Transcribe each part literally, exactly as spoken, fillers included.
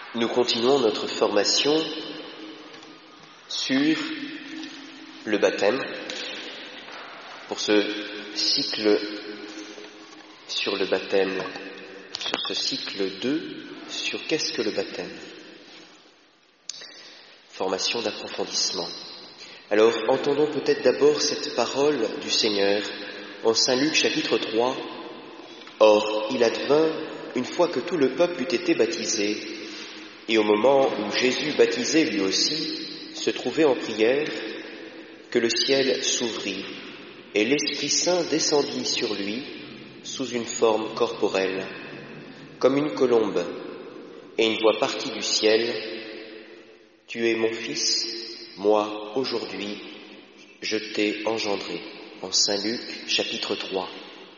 Nous continuons notre formation sur le baptême pour ce cycle sur le baptême, sur ce cycle deux, sur qu'est-ce que le baptême. Formation d'approfondissement. Alors, entendons peut-être d'abord cette parole du Seigneur en Saint Luc chapitre trois. Or, il advint, une fois que tout le peuple eut été baptisé, et au moment où Jésus baptisé lui aussi se trouvait en prière, que le ciel s'ouvrit, et l'Esprit Saint descendit sur lui sous une forme corporelle, comme une colombe, et une voix partit du ciel, « Tu es mon Fils, moi, aujourd'hui, je t'ai engendré » en Saint Luc, chapitre trois.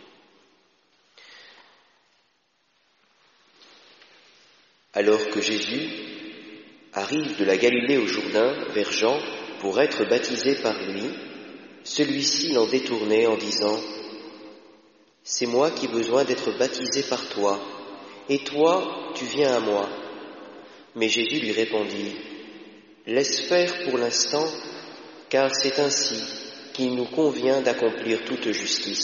Alors que Jésus arrive de la Galilée au Jourdain vers Jean pour être baptisé par lui, celui-ci l'en détournait en disant « C'est moi qui ai besoin d'être baptisé par toi, et toi, tu viens à moi. » Mais Jésus lui répondit « Laisse faire pour l'instant, car c'est ainsi qu'il nous convient d'accomplir toute justice. »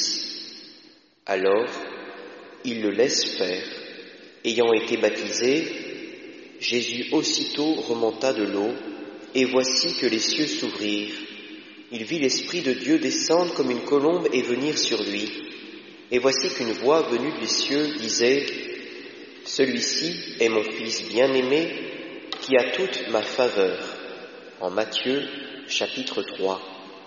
Alors, il le laisse faire. Ayant été baptisé, Jésus aussitôt remonta de l'eau, et voici que les cieux s'ouvrirent. Il vit l'Esprit de Dieu descendre comme une colombe et venir sur lui. Et voici qu'une voix venue des cieux disait « Celui-ci est mon Fils bien-aimé, qui a toute ma faveur. » En Matthieu, chapitre trois.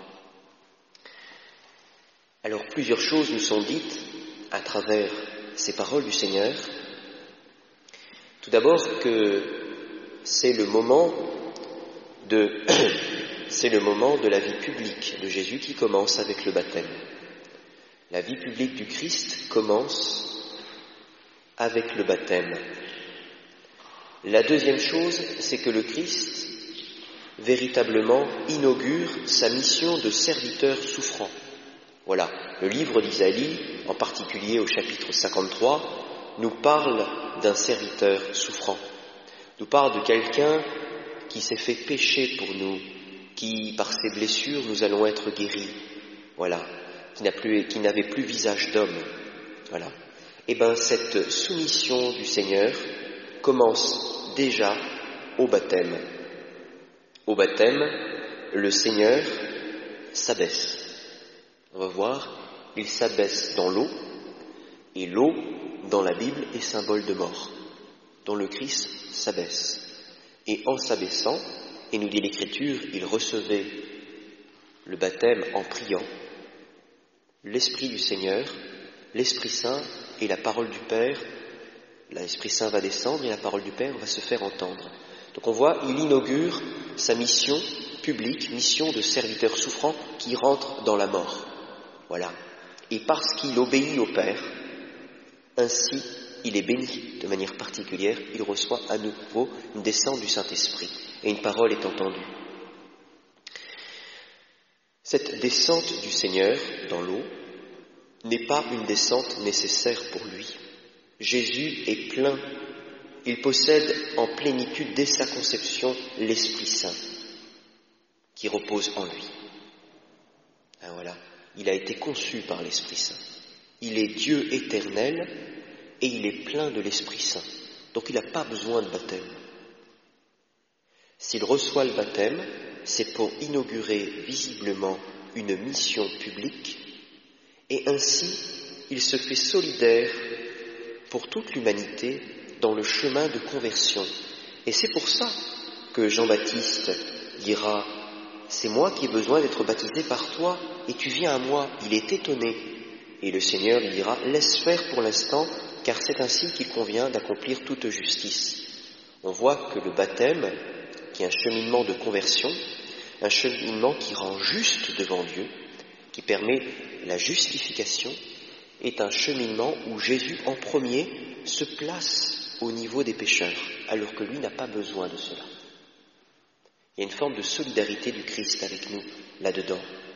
Alors plusieurs choses nous sont dites à travers ces paroles du Seigneur. Tout d'abord que c'est le moment de, c'est le moment de la vie publique de Jésus qui commence avec le baptême. La vie publique du Christ commence avec le baptême. La deuxième chose, c'est que le Christ véritablement inaugure sa mission de serviteur souffrant. Voilà, le livre d'Isaïe, en particulier au chapitre cinquante-trois, nous parle d'un serviteur souffrant, nous parle de quelqu'un qui s'est fait pécher pour nous, qui, par ses blessures, nous allons être guéris, voilà, qui n'a plus, qui n'avait plus visage d'homme, voilà. Et bien, cette soumission du Seigneur commence déjà au baptême. Au baptême, le Seigneur s'abaisse. On va voir, il s'abaisse dans l'eau, et l'eau, dans la Bible, est symbole de mort, dont le Christ s'abaisse. Et en s'abaissant, et nous dit l'Écriture, il recevait le baptême en priant, l'Esprit du Seigneur, l'Esprit Saint et la parole du Père, l'Esprit Saint va descendre et la parole du Père va se faire entendre. Donc on voit, il inaugure sa mission publique, mission de serviteur souffrant qui rentre dans la mort. Voilà. Et parce qu'il obéit au Père, ainsi, il est béni de manière particulière, il reçoit à nouveau une descente du Saint-Esprit et une parole est entendue. Cette descente du Seigneur dans l'eau n'est pas une descente nécessaire pour lui. Jésus est plein, il possède en plénitude dès sa conception l'Esprit Saint qui repose en lui. Ah, voilà, il a été conçu par l'Esprit Saint. Il est Dieu éternel et il est plein de l'Esprit Saint. Donc il n'a pas besoin de baptême. S'il reçoit le baptême, c'est pour inaugurer visiblement une mission publique et ainsi il se fait solidaire pour toute l'humanité dans le chemin de conversion. Et c'est pour ça que Jean-Baptiste dira « C'est moi qui ai besoin d'être baptisé par toi et tu viens à moi ». Il est étonné. Et le Seigneur lui dira « Laisse faire pour l'instant, car c'est ainsi qu'il convient d'accomplir toute justice. » On voit que le baptême, qui est un cheminement de conversion, un cheminement qui rend juste devant Dieu, qui permet la justification, est un cheminement où Jésus en premier se place au niveau des pécheurs, alors que lui n'a pas besoin de cela. Il y a une forme de solidarité du Christ avec nous là-dedans.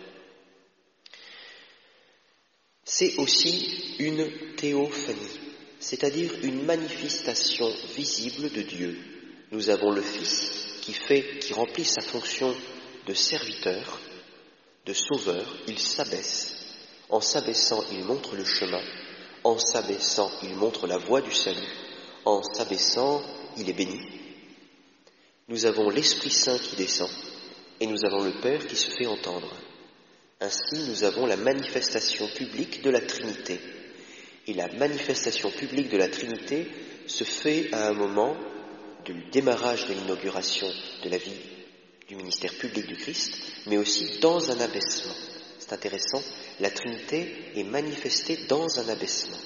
C'est aussi une théophanie, c'est-à-dire une manifestation visible de Dieu. nous avons le Fils qui fait, qui remplit sa fonction de serviteur, de sauveur. Il s'abaisse. En s'abaissant, il montre le chemin. En s'abaissant, il montre la voie du salut. En s'abaissant, il est béni. Nous avons l'Esprit Saint qui descend et nous avons le Père qui se fait entendre. Ainsi, nous avons la manifestation publique de la Trinité. Et la manifestation publique de la Trinité se fait à un moment du démarrage de l'inauguration de la vie du ministère public du Christ, mais aussi dans un abaissement. C'est intéressant, la Trinité est manifestée dans un abaissement.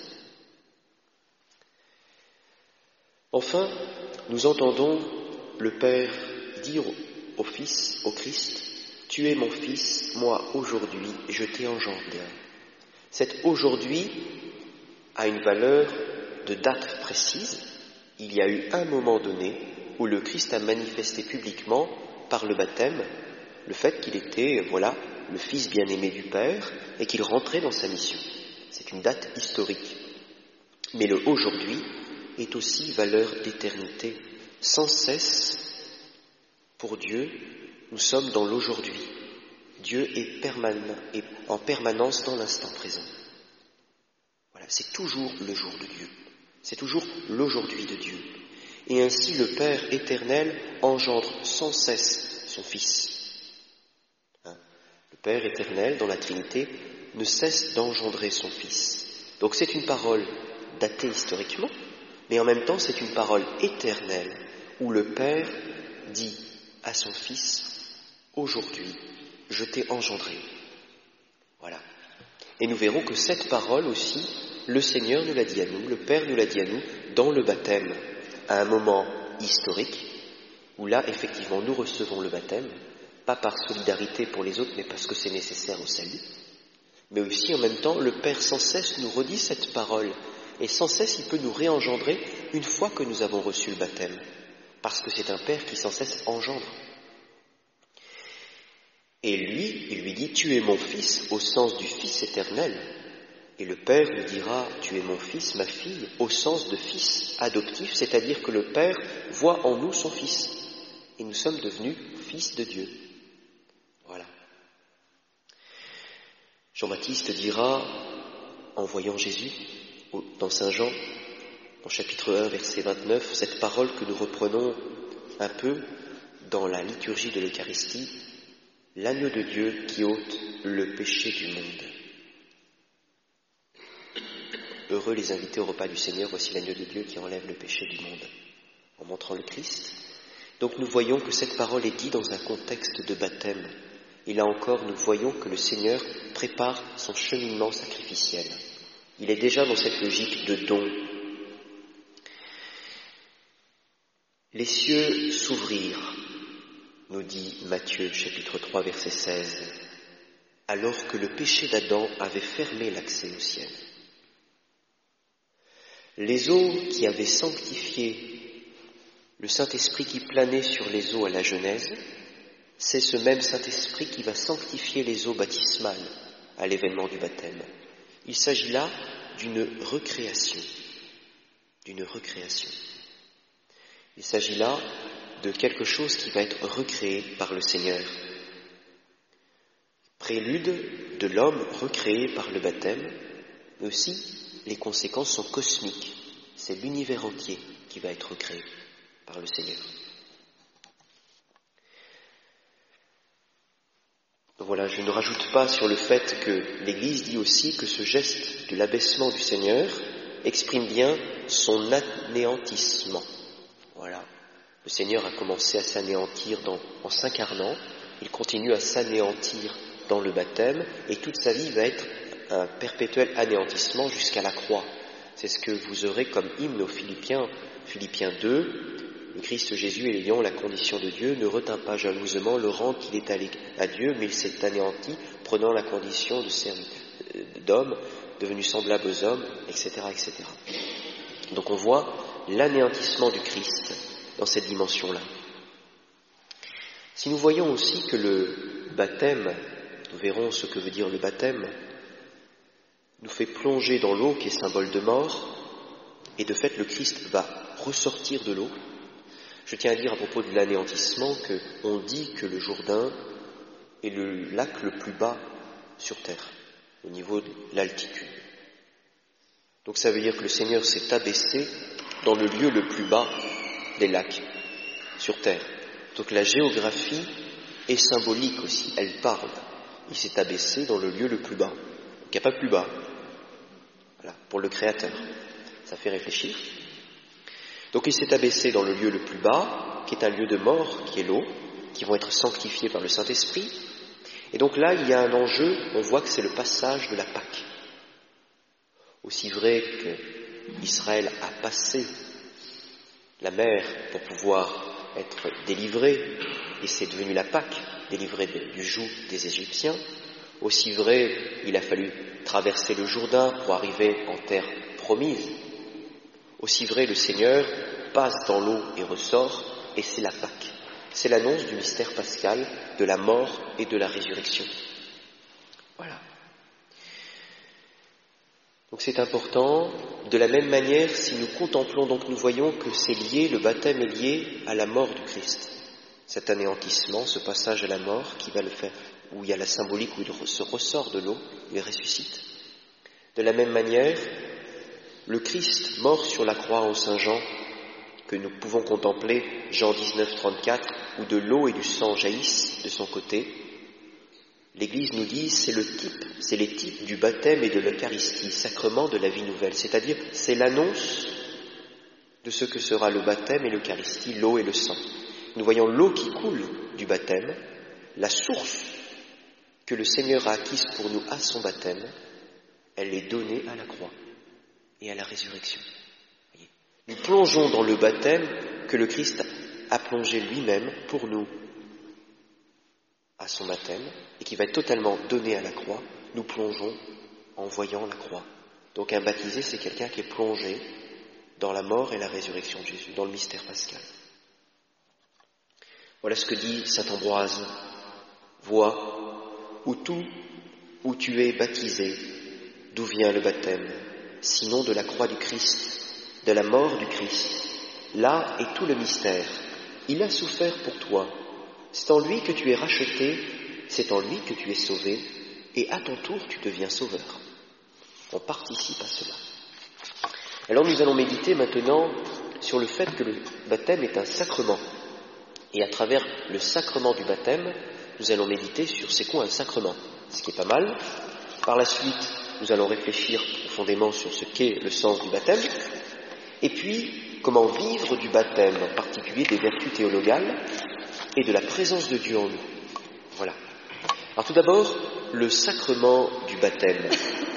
Enfin, nous entendons le Père dire au Fils, au Christ, « Tu es mon Fils, moi aujourd'hui, je t'ai engendré. » Cet « aujourd'hui » a une valeur de date précise. Il y a eu un moment donné où le Christ a manifesté publiquement, par le baptême, le fait qu'il était, voilà, le Fils bien-aimé du Père et qu'il rentrait dans sa mission. C'est une date historique. Mais le « aujourd'hui » est aussi valeur d'éternité. Sans cesse, pour Dieu, nous sommes dans l'aujourd'hui. Dieu est, permanent, est en permanence dans l'instant présent. Voilà, c'est toujours le jour de Dieu. C'est toujours l'aujourd'hui de Dieu. Et ainsi le Père éternel engendre sans cesse son Fils. Hein? Le Père éternel, dans la Trinité, ne cesse d'engendrer son Fils. Donc c'est une parole datée historiquement, mais en même temps c'est une parole éternelle, où le Père dit à son Fils, « Aujourd'hui, je t'ai engendré. » Voilà. Et nous verrons que cette parole aussi, le Seigneur nous l'a dit à nous, le Père nous l'a dit à nous, dans le baptême, à un moment historique, où là, effectivement, nous recevons le baptême, pas par solidarité pour les autres, mais parce que c'est nécessaire au salut. Mais aussi, en même temps, le Père sans cesse nous redit cette parole, et sans cesse, il peut nous réengendrer une fois que nous avons reçu le baptême, parce que c'est un Père qui sans cesse engendre. Et lui, il lui dit, « Tu es mon Fils » au sens du Fils éternel. Et le Père lui dira, « Tu es mon Fils, ma fille » au sens de Fils adoptif, c'est-à-dire que le Père voit en nous son Fils. Et nous sommes devenus fils de Dieu. Voilà. Jean-Baptiste dira, en voyant Jésus, dans Saint Jean, en chapitre un, verset vingt-neuf, cette parole que nous reprenons un peu dans la liturgie de l'Eucharistie, « L'agneau de Dieu qui ôte le péché du monde. » Heureux les invités au repas du Seigneur, voici l'agneau de Dieu qui enlève le péché du monde, en montrant le Christ. Donc nous voyons que cette parole est dite dans un contexte de baptême. Et là encore, nous voyons que le Seigneur prépare son cheminement sacrificiel. Il est déjà dans cette logique de don. Les cieux s'ouvrirent, nous dit Matthieu, chapitre trois, verset seize, alors que le péché d'Adam avait fermé l'accès au ciel. Les eaux qui avaient sanctifié le Saint-Esprit qui planait sur les eaux à la Genèse, c'est ce même Saint-Esprit qui va sanctifier les eaux baptismales à l'événement du baptême. Il s'agit là d'une recréation, d'une recréation. Il s'agit là de quelque chose qui va être recréé par le Seigneur. Prélude de l'homme recréé par le baptême, mais aussi les conséquences sont cosmiques. C'est l'univers entier qui va être recréé par le Seigneur. Voilà, je ne rajoute pas sur le fait que l'Église dit aussi que ce geste de l'abaissement du Seigneur exprime bien son anéantissement. Voilà. Le Seigneur a commencé à s'anéantir dans, en s'incarnant, il continue à s'anéantir dans le baptême, et toute sa vie va être un perpétuel anéantissement jusqu'à la croix. C'est ce que vous aurez comme hymne aux Philippiens, Philippiens deux, le Christ Jésus ayant la condition de Dieu ne retint pas jalousement le rang qu'il est allé à Dieu, mais il s'est anéanti, prenant la condition de servi, d'homme, devenu semblable aux hommes, et cetera, et cetera. Donc on voit l'anéantissement du Christ dans cette dimension-là. Si nous voyons aussi que le baptême, nous verrons ce que veut dire le baptême, nous fait plonger dans l'eau qui est symbole de mort, et de fait le Christ va ressortir de l'eau, Je tiens à dire à propos de l'anéantissement qu'on dit que le Jourdain est le lac le plus bas sur terre, au niveau de l'altitude. Donc ça veut dire que le Seigneur s'est abaissé dans le lieu le plus bas des lacs sur terre. Donc la géographie est symbolique aussi, elle parle. Il s'est abaissé dans le lieu le plus bas. Il n'y a pas plus bas. Voilà, pour le Créateur. Ça fait réfléchir. Donc il s'est abaissé dans le lieu le plus bas, qui est un lieu de mort, qui est l'eau, qui vont être sanctifiés par le Saint-Esprit. Et donc là, il y a un enjeu, on voit que c'est le passage de la Pâque. Aussi vrai qu'Israël a passé la mer pour pouvoir être délivré, et c'est devenu la Pâque, délivré du joug des Égyptiens, aussi vrai il a fallu traverser le Jourdain pour arriver en terre promise, aussi vrai le Seigneur passe dans l'eau et ressort, et c'est la Pâque. C'est l'annonce du mystère pascal, de la mort et de la résurrection. Voilà. Donc c'est important. De la même manière, si nous contemplons, donc nous voyons que c'est lié, le baptême est lié à la mort du Christ. Cet anéantissement, ce passage à la mort qui va le faire, où il y a la symbolique, où il se ressort de l'eau, il ressuscite. De la même manière, le Christ mort sur la croix en Saint Jean, que nous pouvons contempler, Jean dix-neuf, trente-quatre, où de l'eau et du sang jaillissent de son côté, l'Église nous dit c'est le type, c'est les types du baptême et de l'Eucharistie, sacrement de la vie nouvelle, c'est-à-dire c'est l'annonce de ce que sera le baptême et l'Eucharistie, l'eau et le sang. Nous voyons l'eau qui coule du baptême, la source que le Seigneur a acquise pour nous à son baptême, elle est donnée à la croix et à la résurrection. Nous plongeons dans le baptême que le Christ a plongé lui-même pour nous à son baptême et qui va être totalement donné à la croix. Nous plongeons en voyant la croix. Donc un baptisé, c'est quelqu'un qui est plongé dans la mort et la résurrection de Jésus, dans le mystère pascal. Voilà ce que dit saint Ambroise. Vois, où tout, où tu es baptisé, d'où vient le baptême, sinon de la croix du Christ, de la mort du Christ. Là est tout le mystère. Il a souffert pour toi. C'est en lui que tu es racheté, c'est en lui que tu es sauvé, et à ton tour tu deviens sauveur. On participe à cela. Alors nous allons méditer maintenant sur le fait que le baptême est un sacrement. Et à travers le sacrement du baptême, nous allons méditer sur c'est quoi un sacrement, ce qui est pas mal. Par la suite, nous allons réfléchir profondément sur ce qu'est le sens du baptême. Et puis, comment vivre du baptême, en particulier des vertus théologales et de la présence de Dieu en nous. Voilà. Alors tout d'abord, le sacrement du baptême.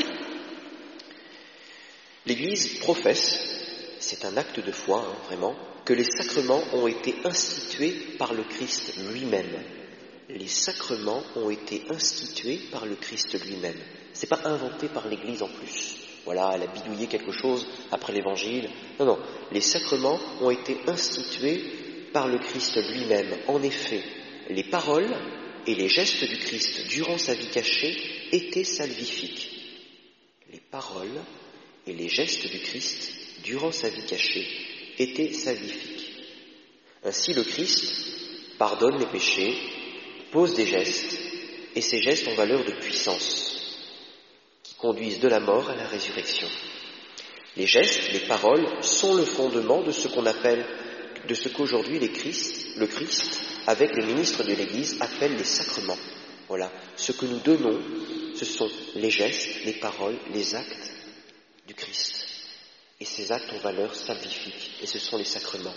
L'Église professe, c'est un acte de foi, hein, vraiment, que les sacrements ont été institués par le Christ lui-même. Les sacrements ont été institués par le Christ lui-même. C'est pas inventé par l'Église en plus. Voilà, elle a bidouillé quelque chose après l'Évangile. Non, non, les sacrements ont été institués par le Christ lui-même. En effet, les paroles et les gestes du Christ durant sa vie cachée étaient salvifiques. Les paroles et les gestes du Christ durant sa vie cachée étaient salvifiques. Ainsi, le Christ pardonne les péchés, pose des gestes, et ces gestes ont valeur de puissance, qui conduisent de la mort à la résurrection. Les gestes, les paroles sont le fondement de ce qu'on appelle, de ce qu'aujourd'hui les Christ, le Christ, avec les ministres de l'Église, appellent les sacrements. Voilà, ce que nous donnons, ce sont les gestes, les paroles, les actes du Christ. Et ces actes ont valeur salvifique, et ce sont les sacrements.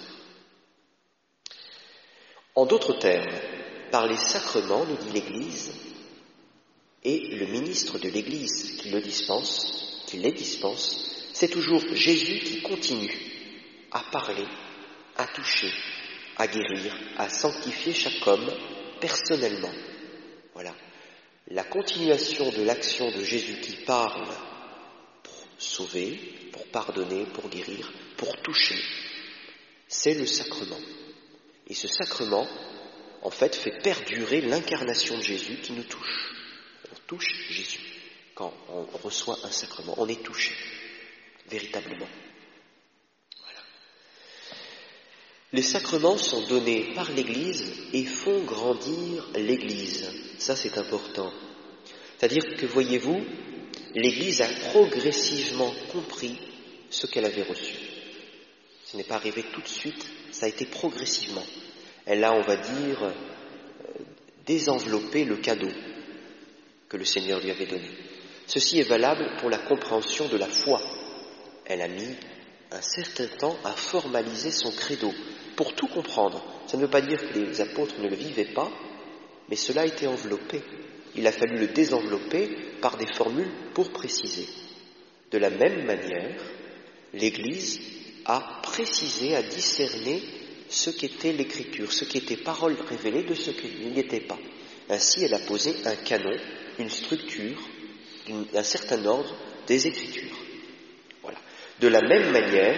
En d'autres termes, par les sacrements, nous dit l'Église, et le ministre de l'Église qui le dispense, qui les dispense, c'est toujours Jésus qui continue à parler, à toucher, à guérir, à sanctifier chaque homme personnellement. Voilà. La continuation de l'action de Jésus qui parle pour sauver, pour pardonner, pour guérir, pour toucher, c'est le sacrement. Et ce sacrement, en fait, fait perdurer l'incarnation de Jésus qui nous touche. On touche Jésus. Quand on reçoit un sacrement, on est touché, véritablement. Voilà. Les sacrements sont donnés par l'Église et font grandir l'Église. Ça, c'est important. C'est-à-dire que, voyez-vous, l'Église a progressivement compris ce qu'elle avait reçu. Ce n'est pas arrivé tout de suite, ça a été progressivement. Elle a, on va dire, euh, désenveloppé le cadeau que le Seigneur lui avait donné. Ceci est valable pour la compréhension de la foi. Elle a mis un certain temps à formaliser son credo, pour tout comprendre. Ça ne veut pas dire que les apôtres ne le vivaient pas, mais cela a été enveloppé. Il a fallu le désenvelopper par des formules pour préciser. De la même manière, l'Église a précisé, a discerné ce qu'était l'Écriture, ce qui était parole révélée de ce qui n'y était pas. Ainsi, elle a posé un canon, une structure, une, un certain ordre des Écritures. Voilà. De la même manière,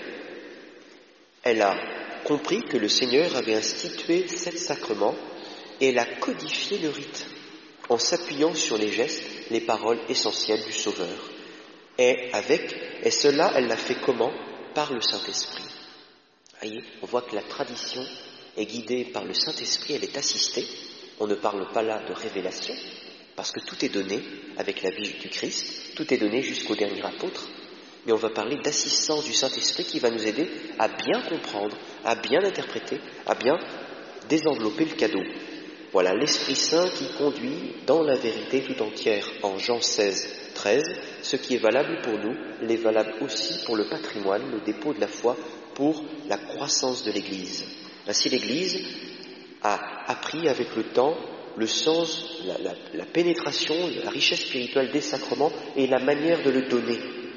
elle a compris que le Seigneur avait institué sept sacrements et elle a codifié le rite en s'appuyant sur les gestes, les paroles essentielles du Sauveur. Et avec, et cela, elle l'a fait comment? Par le Saint-Esprit. Voyez, on voit que la tradition est guidée par le Saint-Esprit, elle est assistée. On ne parle pas là de révélation, parce que tout est donné avec la vie du Christ, tout est donné jusqu'au dernier apôtre, mais on va parler d'assistance du Saint-Esprit qui va nous aider à bien comprendre, à bien interpréter, à bien désenvelopper le cadeau. Voilà l'Esprit Saint qui conduit dans la vérité tout entière, en Jean seize, treize, ce qui est valable pour nous, l'est valable aussi pour le patrimoine, le dépôt de la foi, pour la croissance de l'Église. Ainsi l'Église a appris avec le temps le sens, la, la, la pénétration, la richesse spirituelle des sacrements et la manière de le donner.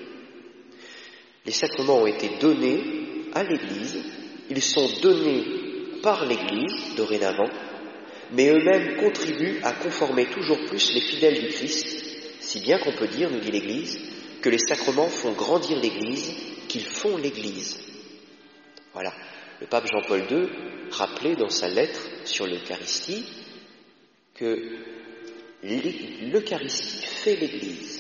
Les sacrements ont été donnés à l'Église, ils sont donnés par l'Église dorénavant, mais eux-mêmes contribuent à conformer toujours plus les fidèles du Christ, si bien qu'on peut dire, nous dit l'Église, que les sacrements font grandir l'Église, qu'ils font l'Église. Voilà. Le pape Jean-Paul deux rappelait dans sa lettre sur l'Eucharistie que l'Eucharistie fait l'Église.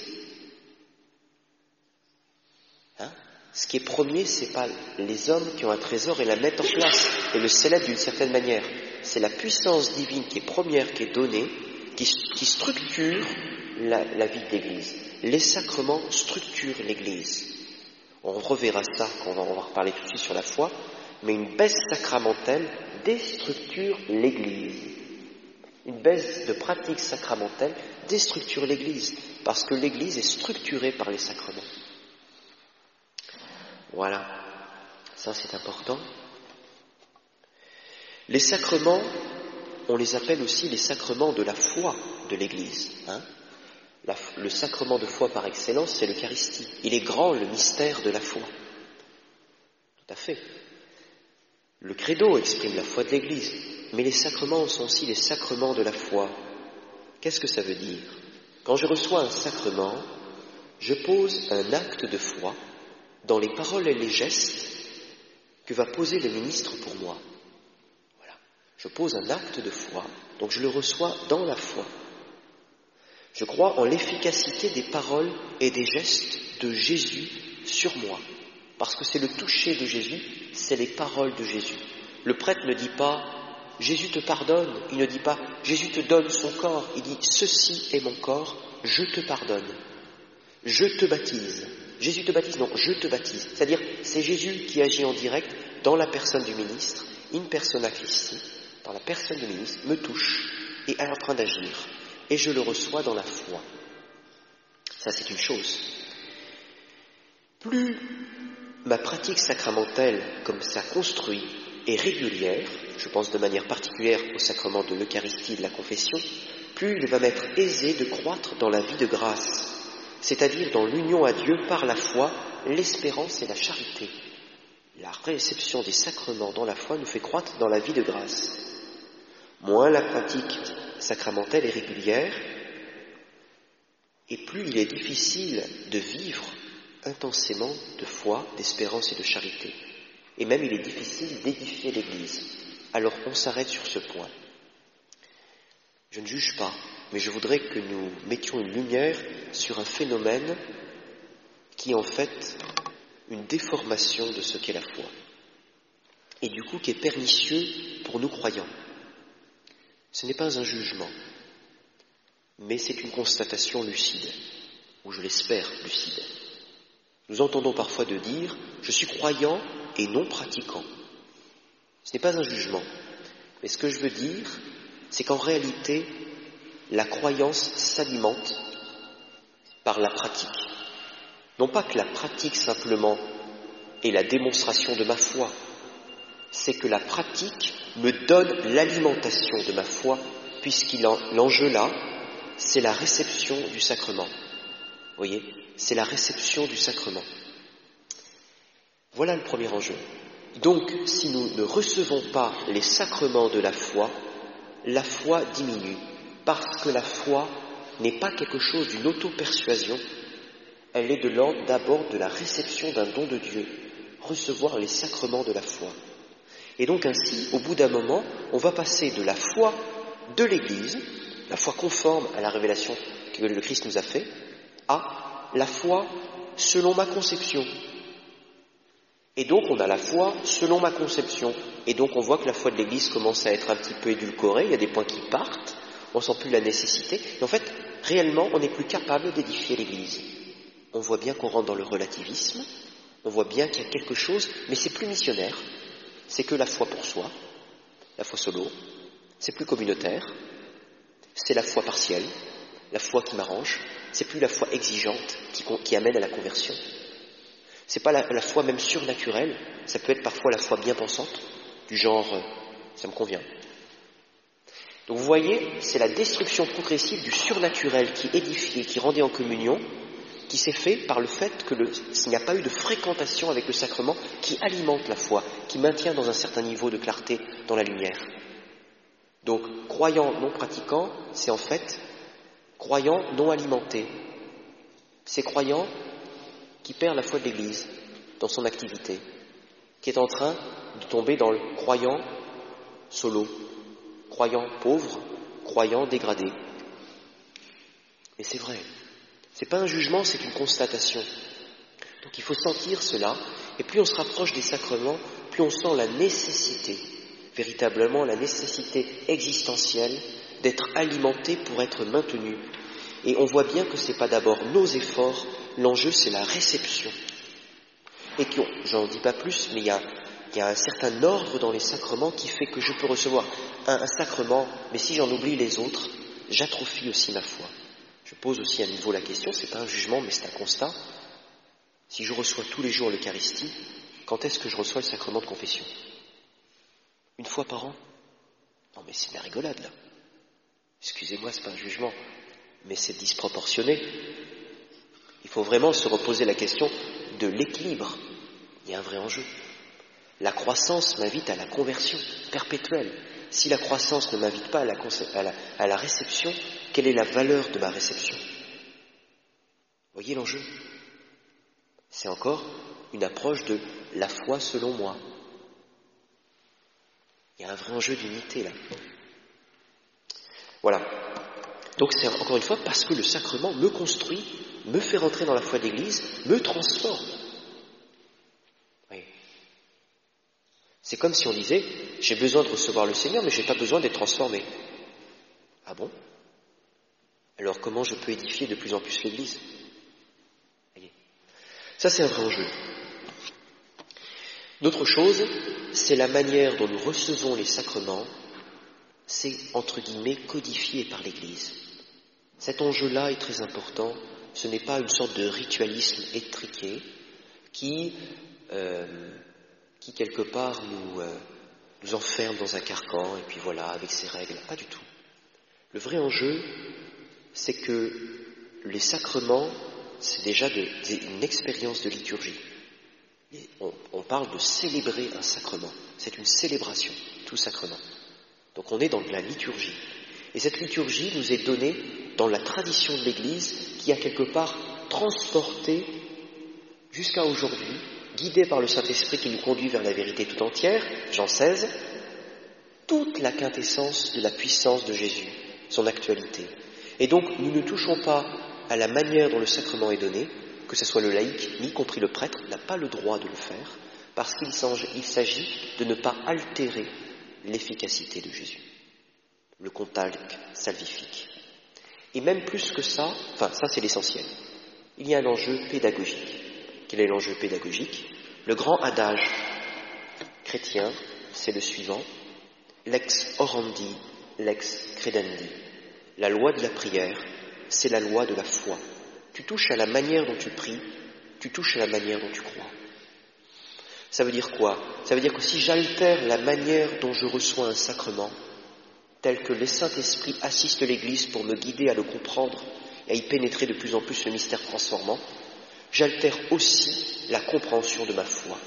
Hein? Ce qui est premier, ce n'est pas les hommes qui ont un trésor et la mettent en place et le célèbrent d'une certaine manière. C'est la puissance divine qui est première, qui est donnée, qui, qui structure la, la vie de l'Église. Les sacrements structurent l'Église. On reverra ça quand on va, on va reparler tout de suite sur la foi, mais une baisse sacramentelle déstructure l'Église. Une baisse de pratique sacramentelle déstructure l'Église, parce que l'Église est structurée par les sacrements. Voilà, ça c'est important. Les sacrements, on les appelle aussi les sacrements de la foi de l'Église. Hein. La, le sacrement de foi par excellence, c'est l'Eucharistie. Il est grand, le mystère de la foi. Tout à fait. Le credo exprime la foi de l'Église, mais les sacrements sont aussi les sacrements de la foi. Qu'est-ce que ça veut dire? Quand je reçois un sacrement, je pose un acte de foi dans les paroles et les gestes que va poser le ministre pour moi. Voilà. Je pose un acte de foi, donc je le reçois dans la foi. Je crois en l'efficacité des paroles et des gestes de Jésus sur moi. Parce que c'est le toucher de Jésus, c'est les paroles de Jésus. Le prêtre ne dit pas « Jésus te pardonne », il ne dit pas « Jésus te donne son corps », il dit « Ceci est mon corps, je te pardonne, je te baptise ». Jésus te baptise, non, je te baptise. C'est-à-dire, c'est Jésus qui agit en direct dans la personne du ministre, in persona Christi, dans la personne du ministre, me touche et est en train d'agir. Et je le reçois dans la foi. Ça, c'est une chose. Plus ma pratique sacramentelle, comme ça construit, est régulière, je pense de manière particulière au sacrement de l'Eucharistie et de la confession, plus il va m'être aisé de croître dans la vie de grâce, c'est-à-dire dans l'union à Dieu par la foi, l'espérance et la charité. La réception des sacrements dans la foi nous fait croître dans la vie de grâce. Moins la pratique sacramentelle est régulière, et plus il est difficile de vivre intensément de foi, d'espérance et de charité. Et même il est difficile d'édifier l'Église. Alors on s'arrête sur ce point. Je ne juge pas, mais je voudrais que nous mettions une lumière sur un phénomène qui est en fait une déformation de ce qu'est la foi. et du coup qui est pernicieux pour nous croyants. Ce n'est pas un jugement, mais c'est une constatation lucide, ou je l'espère lucide. Nous entendons parfois de dire « je suis croyant et non pratiquant ». Ce n'est pas un jugement, mais ce que je veux dire, c'est qu'en réalité, la croyance s'alimente par la pratique. Non pas que la pratique simplement est la démonstration de ma foi, c'est que la pratique me donne l'alimentation de ma foi, puisqu'l'enjeu là, c'est la réception du sacrement. Vous voyez, c'est la réception du sacrement. Voilà le premier enjeu. Donc, si nous ne recevons pas les sacrements de la foi, la foi diminue, parce que la foi n'est pas quelque chose d'une auto-persuasion, elle est de l'ordre d'abord de la réception d'un don de Dieu, recevoir les sacrements de la foi. Et donc ainsi, au bout d'un moment, on va passer de la foi de l'Église, la foi conforme à la révélation que le Christ nous a faite, à la foi selon ma conception. Et donc on a la foi selon ma conception. Et donc on voit que la foi de l'Église commence à être un petit peu édulcorée, il y a des points qui partent, on ne sent plus la nécessité. Et en fait, réellement, on n'est plus capable d'édifier l'Église. On voit bien qu'on rentre dans le relativisme, on voit bien qu'il y a quelque chose, mais c'est plus missionnaire. C'est que la foi pour soi, la foi solo, c'est plus communautaire, c'est la foi partielle, la foi qui m'arrange, c'est plus la foi exigeante qui, qui amène à la conversion. C'est pas la, la foi même surnaturelle, ça peut être parfois la foi bien pensante, du genre euh, ça me convient. Donc vous voyez, c'est la destruction progressive du surnaturel qui édifiait, qui rendait en communion, qui s'est fait par le fait que le, s'il n'y a pas eu de fréquentation avec le sacrement qui alimente la foi, qui maintient dans un certain niveau de clarté dans la lumière. Donc, croyant non pratiquant, c'est en fait croyant non alimenté. C'est croyant qui perd la foi de l'Église dans son activité, qui est en train de tomber dans le croyant solo, croyant pauvre, croyant dégradé. Et c'est vrai. C'est pas un jugement, c'est une constatation. Donc il faut sentir cela, et plus on se rapproche des sacrements, plus on sent la nécessité, véritablement la nécessité existentielle d'être alimenté pour être maintenu. Et on voit bien que c'est pas d'abord nos efforts, l'enjeu c'est la réception. Et que, j'en dis pas plus, mais il y a, il y a un certain ordre dans les sacrements qui fait que je peux recevoir un, un sacrement, mais si j'en oublie les autres, j'atrophie aussi ma foi. Je pose aussi à nouveau la question, c'est pas un jugement, mais c'est un constat. Si je reçois tous les jours l'Eucharistie, quand est-ce que je reçois le sacrement de confession? Une fois par an? Non mais c'est de la rigolade là. Excusez-moi, c'est pas un jugement, mais c'est disproportionné. Il faut vraiment se reposer la question de l'équilibre. Il y a un vrai enjeu. La croissance m'invite à la conversion perpétuelle. Si la croissance ne m'invite pas à la, à, la, à la réception, quelle est la valeur de ma réception? Vous voyez l'enjeu? C'est encore une approche de la foi selon moi. Il y a un vrai enjeu d'unité là. Voilà. Donc c'est encore une fois parce que le sacrement me construit, me fait rentrer dans la foi d'Église, me transforme. Oui. C'est comme si on disait, j'ai besoin de recevoir le Seigneur, mais je n'ai pas besoin d'être transformé. Ah bon? Alors comment je peux édifier de plus en plus l'Église? Voyez. Ça c'est un vrai enjeu. L'autre chose, c'est la manière dont nous recevons les sacrements, c'est entre guillemets codifié par l'Église. Cet enjeu-là est très important. Ce n'est pas une sorte de ritualisme étriqué qui, euh, qui quelque part nous, euh, nous enferme dans un carcan et puis voilà, avec ses règles. Pas du tout. Le vrai enjeu, c'est que les sacrements, c'est déjà de, une expérience de liturgie. Et on, on parle de célébrer un sacrement. C'est une célébration, tout sacrement. Donc on est dans de la liturgie. Et cette liturgie nous est donnée dans la tradition de l'Église qui a quelque part transporté jusqu'à aujourd'hui, guidé par le Saint-Esprit qui nous conduit vers la vérité tout entière, Jean seize, toute la quintessence de la puissance de Jésus, son actualité. Et donc nous ne touchons pas à la manière dont le sacrement est donné, que ce soit le laïc, y compris le prêtre, n'a pas le droit de le faire, parce qu'il s'agit de ne pas altérer l'efficacité de Jésus, le contact salvifique. Et même plus que ça, enfin ça c'est l'essentiel, il y a un enjeu pédagogique. Quel est l'enjeu pédagogique? Le grand adage chrétien, c'est le suivant: lex orandi, lex credendi. La loi de la prière, c'est la loi de la foi. Tu touches à la manière dont tu pries, tu touches à la manière dont tu crois. Ça veut dire quoi? Ça veut dire que si j'altère la manière dont je reçois un sacrement, tel que le Saint-Esprit assiste l'Église pour me guider à le comprendre et à y pénétrer de plus en plus le mystère transformant, j'altère aussi la compréhension de ma foi.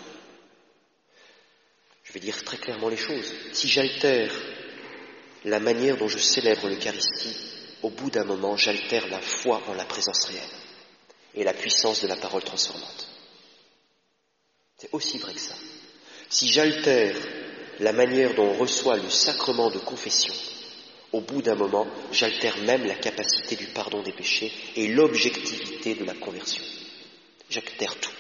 Je vais dire très clairement les choses. Si j'altère la manière dont je célèbre l'Eucharistie, au bout d'un moment, j'altère la foi en la présence réelle et la puissance de la parole transformante. C'est aussi vrai que ça. Si j'altère la manière dont on reçoit le sacrement de confession, au bout d'un moment, j'altère même la capacité du pardon des péchés et l'objectivité de la conversion. J'altère tout.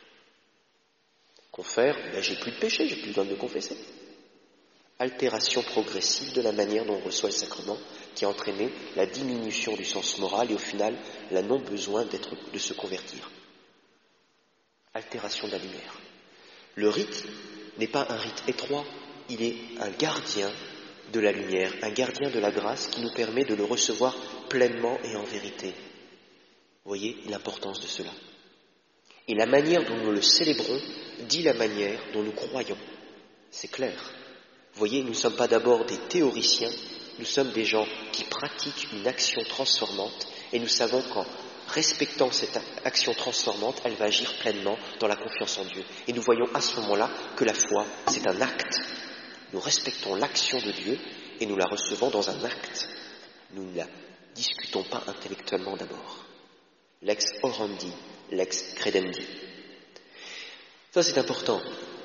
Confère, ben j'ai plus de péché, j'ai plus besoin de me confesser. Altération progressive de la manière dont on reçoit le sacrement, qui a entraîné la diminution du sens moral et au final la non-besoin d'être, de se convertir. Altération de la lumière. Le rite n'est pas un rite étroit, il est un gardien de la lumière, un gardien de la grâce qui nous permet de le recevoir pleinement et en vérité. Vous voyez l'importance de cela. Et la manière dont nous le célébrons dit la manière dont nous croyons. C'est clair. Vous voyez, nous ne sommes pas d'abord des théoriciens, nous sommes des gens qui pratiquent une action transformante et nous savons qu'en respectant cette action transformante, elle va agir pleinement dans la confiance en Dieu. Et nous voyons à ce moment-là que la foi, c'est un acte. Nous respectons l'action de Dieu et nous la recevons dans un acte. Nous ne la discutons pas intellectuellement d'abord. Lex orandi, lex credendi. Ça, c'est important.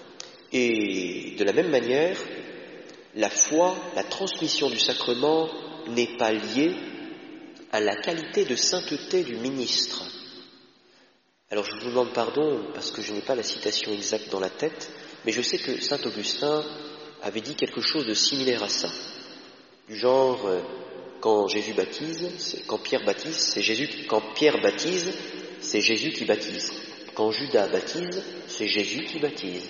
Et de la même manière, la foi, la transmission du sacrement n'est pas liée à la qualité de sainteté du ministre. Alors je vous demande pardon parce que je n'ai pas la citation exacte dans la tête, mais je sais que saint Augustin avait dit quelque chose de similaire à ça. Du genre, euh, quand Jésus baptise, c'est, quand Pierre baptise, c'est Jésus qui, quand Pierre baptise, c'est Jésus qui baptise. Quand Judas baptise, c'est Jésus qui baptise.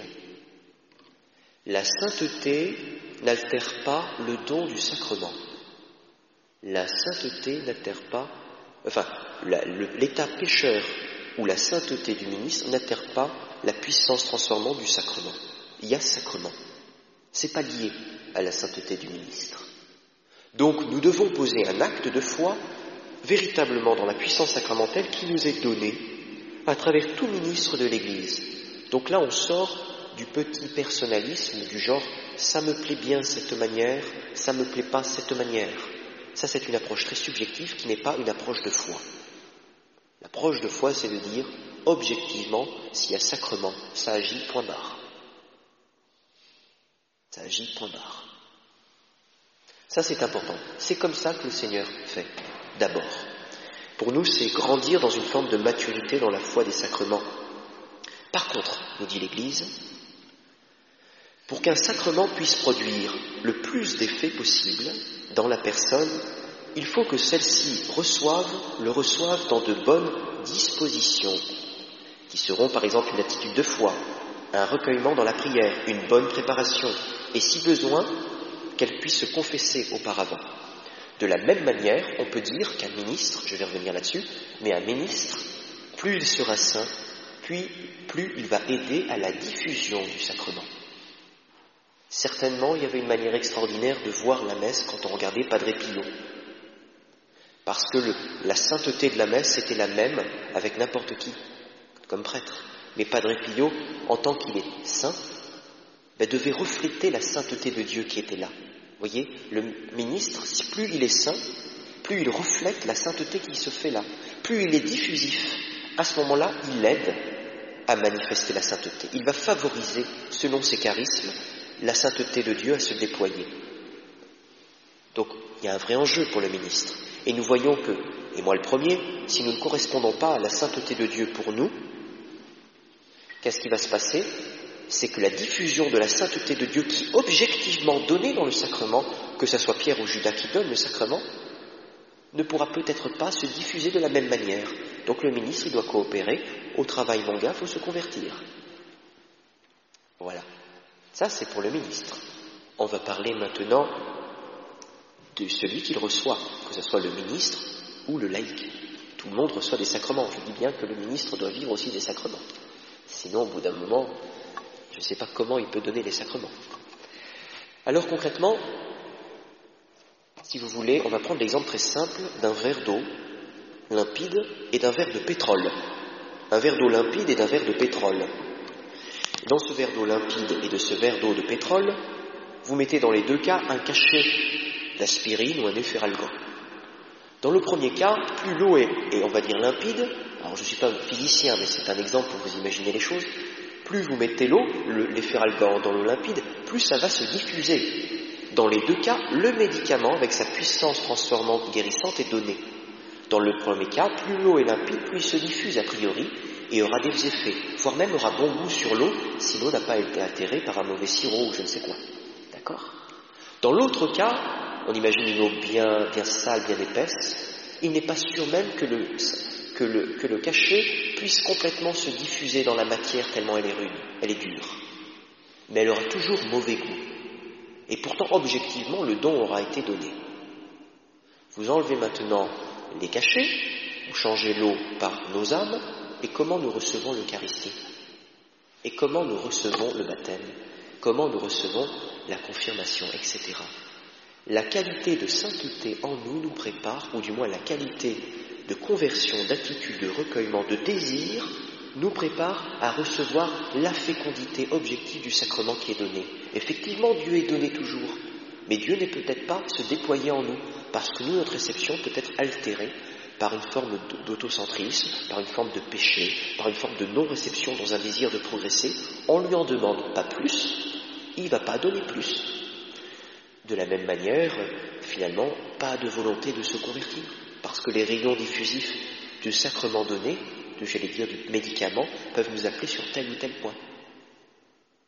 La sainteté n'altère pas le don du sacrement. La sainteté n'altère pas, enfin, la, le, l'état pécheur ou la sainteté du ministre n'altère pas la puissance transformante du sacrement. Il y a sacrement. C'est pas lié à la sainteté du ministre. Donc, nous devons poser un acte de foi véritablement dans la puissance sacramentelle qui nous est donnée à travers tout ministre de l'Église. Donc là, on sort du petit personnalisme du genre « ça me plaît bien cette manière, ça me plaît pas cette manière ». Ça, c'est une approche très subjective qui n'est pas une approche de foi. L'approche de foi, c'est de dire, objectivement, s'il y a sacrement, ça agit point barre. Ça agit point barre. Ça, c'est important. C'est comme ça que le Seigneur fait, d'abord. Pour nous, c'est grandir dans une forme de maturité dans la foi des sacrements. Par contre, nous dit l'Église, pour qu'un sacrement puisse produire le plus d'effets possible dans la personne, il faut que celle-ci reçoive, le reçoive dans de bonnes dispositions, qui seront par exemple une attitude de foi, un recueillement dans la prière, une bonne préparation, et si besoin, qu'elle puisse se confesser auparavant. De la même manière, on peut dire qu'un ministre, je vais revenir là-dessus, mais un ministre, plus il sera saint, puis plus il va aider à la diffusion du sacrement. Certainement, il y avait une manière extraordinaire de voir la messe quand on regardait Padre Pio. Parce que le, la sainteté de la messe était la même avec n'importe qui, comme prêtre. Mais Padre Pio, en tant qu'il est saint, ben, devait refléter la sainteté de Dieu qui était là. Vous voyez, le ministre, plus il est saint, plus il reflète la sainteté qui se fait là. Plus il est diffusif, à ce moment-là, il aide à manifester la sainteté. Il va favoriser, selon ses charismes, la sainteté de Dieu à se déployer. Donc, il y a un vrai enjeu pour le ministre. Et nous voyons que, et moi le premier, si nous ne correspondons pas à la sainteté de Dieu pour nous, qu'est-ce qui va se passer? c'est que la diffusion de la sainteté de Dieu qui objectivement donnée dans le sacrement, que ce soit Pierre ou Judas qui donne le sacrement, ne pourra peut-être pas se diffuser de la même manière. Donc le ministre il doit coopérer, au travail mon gars, il faut se convertir. Voilà, ça c'est pour le ministre. On va parler maintenant de celui qu'il reçoit, que ce soit le ministre ou le laïc. Tout le monde reçoit des sacrements. Je dis bien que le ministre doit vivre aussi des sacrements. Sinon, au bout d'un moment, je ne sais pas comment il peut donner les sacrements. Alors concrètement, si vous voulez, on va prendre l'exemple très simple d'un verre d'eau limpide et d'un verre de pétrole. Un verre d'eau limpide et d'un verre de pétrole. Dans ce verre d'eau limpide et de ce verre d'eau de pétrole, vous mettez dans les deux cas un cachet d'aspirine ou un efferalgan. Dans le premier cas, plus l'eau est, est, on va dire, limpide, alors je ne suis pas physicien, mais c'est un exemple pour vous imaginer les choses, plus vous mettez l'eau, l'efferalgan dans l'eau limpide, plus ça va se diffuser. Dans les deux cas, le médicament, avec sa puissance transformante guérissante, est donné. Dans le premier cas, plus l'eau est limpide, plus il se diffuse a priori, et aura des effets, voire même aura bon goût sur l'eau, si l'eau n'a pas été altérée par un mauvais sirop ou je ne sais quoi. D'accord ? Dans l'autre cas, on imagine une eau bien, bien sale, bien épaisse, il n'est pas sûr même que le, que, le, que le cachet puisse complètement se diffuser dans la matière tellement elle est rude, elle est dure. Mais elle aura toujours mauvais goût. Et pourtant, objectivement, le don aura été donné. Vous enlevez maintenant les cachets, vous changez l'eau par nos âmes, et comment nous recevons l'Eucharistie ? Et comment nous recevons le baptême ? Comment nous recevons la confirmation, et cetera. La qualité de sainteté en nous nous prépare, ou du moins la qualité de conversion, d'attitude, de recueillement, de désir, nous prépare à recevoir la fécondité objective du sacrement qui est donné. Effectivement, Dieu est donné toujours, mais Dieu n'est peut-être pas se déployer en nous, parce que nous, notre réception peut être altérée par une forme d'autocentrisme, par une forme de péché, par une forme de non-réception dans un désir de progresser. On ne lui en demande pas plus, il ne va pas donner plus. De la même manière, finalement, pas de volonté de se convertir, parce que les rayons diffusifs du sacrement donné, de, j'allais dire, du médicament, peuvent nous appeler sur tel ou tel point. Voyez ?